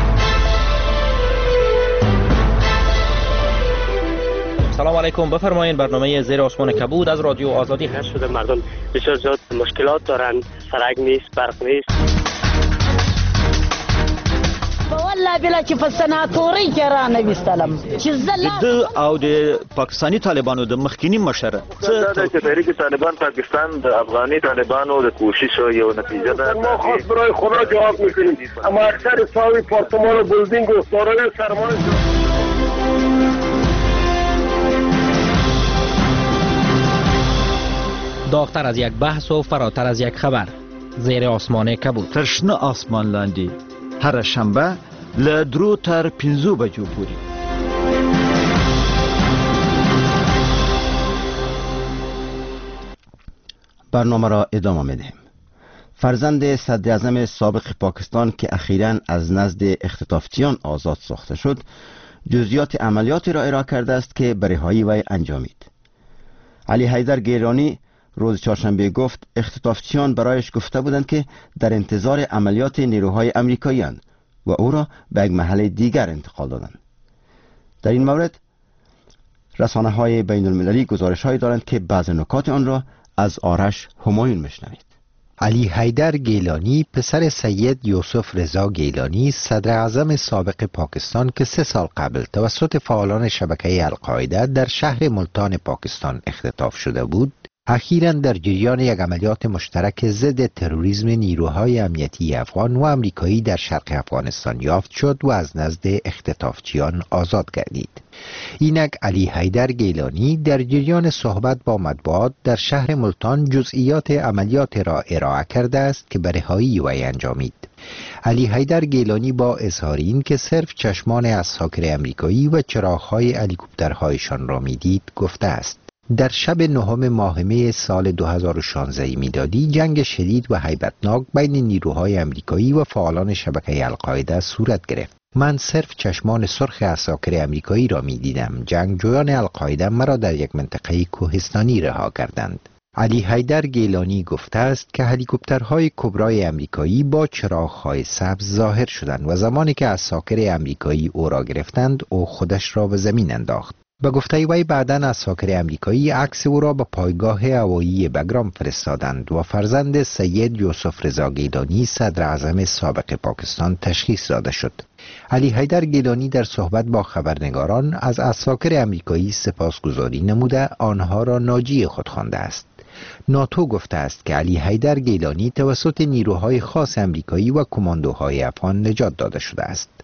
سلام علیکم، بفرمایید. برنامه زیر آسمان کبود از رادیو آزادی هست. شده مردم بسیار زیاد مشکلات دارن، سرک نیست، برق نیست. والله بلا چې په سناتورۍ کې را نویستلم چې د او د پاکستانی طالبانو د مخکینی مشر څه چې تحریک طالبان پاکستان د افغاني طالبانو د کوشش یو نتیجه ده. ما خاص برای خدا جواب میکنیم، اما اکثر ساوی پارتمان و بلدینگ و سارای سرمایه داغتر از یک بحث و فراتر از یک خبر. زیر آسمان کبود. ترشنه آسمان لاندې هر شنبه له 3 تر 5 بجو پورې. برنامه را ادامه میدهیم. فرزند صدر اعظم سابق پاکستان که اخیراً از نزد اختطافچیان آزاد ساخته شد، جزئیات عملیاتی را ارائه کرده است که به رهایی وی انجامید. علی حیدر گیلانی روز چهارشنبه گفت اختطافچیان برایش گفته بودند که در انتظار عملیات نیروهای امریکایی‌اند و او را به یک محل دیگر انتقال دادند. در این مورد رسانه‌های بین‌المللی گزارش‌هایی دارند که بعض نکات آن را از آرش همایون میشنوید. علی حیدر گیلانی پسر سید یوسف رضا گیلانی صدر اعظم سابق پاکستان که 3 سال قبل توسط فعالان شبکه القاعده در شهر ملتان پاکستان اختطاف شده بود، اخیراً در جریان یک عملیات مشترک ضد تروریسم نیروهای امنیتی افغان و امریکایی در شرق افغانستان یافت شد و از نزد اختطافچیان آزاد گردید. اینک علی حیدر گیلانی در جریان صحبت با مطبوعات در شهر ملتان جزئیات عملیات را ارائه کرده است که به رهایی وی انجامید. علی حیدر گیلانی با اظهار این که صرف چشمان عساکر امریکایی و چراغ‌های هلیکوپترهایشان را میدید گفته است: در شب 9 ماه می سال 2016 میلادی جنگ شدید و هیبتناک بین نیروهای امریکایی و فعالان شبکه القاعده صورت گرفت. من صرف چشمان سرخ عساکر امریکایی را می دیدم. جنگجویان القاعده مرا در یک منطقه کوهستانی رها کردند. علی حیدر گیلانی گفته است که هلیکوپترهای کبرای امریکایی با چراغ‌های سبز ظاهر شدند و زمانی که عساکر امریکایی او را گرفتند او خودش را به زمین انداخت. به گفته وی بعداً عساکر امریکایی عکس او را به پایگاه هوایی بگرام فرستادند و فرزند سید یوسف رضا گیلانی صدر اعظم سابق پاکستان تشخیص داده شد. علی حیدر گیلانی در صحبت با خبرنگاران از عساکر امریکایی سپاسگزاری نموده آنها را ناجی خود خوانده است. ناتو گفته است که علی حیدر گیلانی توسط نیروهای خاص امریکایی و کماندوهای افغان نجات داده شده است.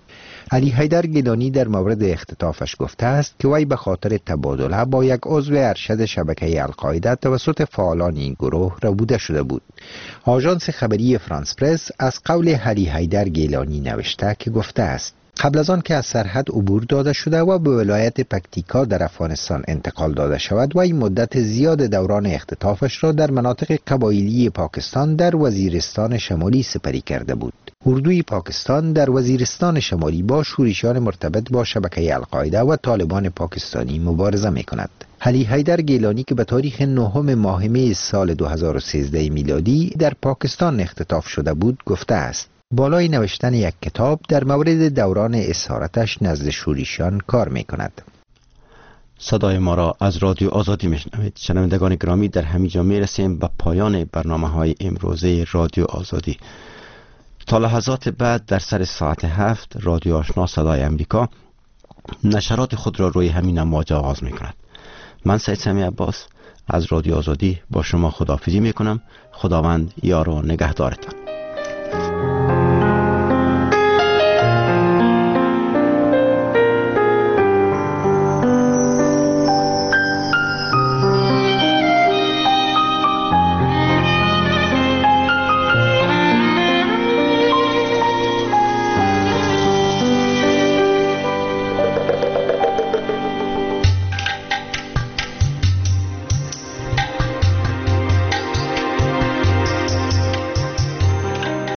علی حیدر گیلانی در مورد اختطافش گفته است که وی به خاطر تبادله با یک عضو ارشد شبکه القاعده توسط فعالان این گروه ربوده شده بود. آژانس خبری فرانس پرس از قول علی حیدر گیلانی نوشته که گفته است قبل از آن که از سرحد عبور داده شده و به ولایت پکتیکا در افغانستان انتقال داده شود و این مدت زیاد دوران اختطافش را در مناطق قبایلی پاکستان در وزیرستان شمالی سپری کرده بود. اردوی پاکستان در وزیرستان شمالی با شورشیان مرتبط با شبکه القاعده و طالبان پاکستانی مبارزه می کند. علی حیدر گیلانی که به تاریخ 9 ماه می سال 2013 میلادی در پاکستان اختطاف شده بود گفته است بالای نوشتن یک کتاب در مورد دوران اسارتش نزد شورشیان کار می کند. صدای ما را از رادیو آزادی میشنوید. شنوندگان گرامی، در همینجا می رسیم به پایان برنامه های امروزه رادیو آزادی. تا لحظات بعد در سر ساعت 7 رادیو آشنا صدای امریکا نشرات خود را روی همین امواج آغاز می کند. من سید سمیع عباس از رادیو آزادی با شما خداحافظی می کنم. خداوند یار و نگهدارتان.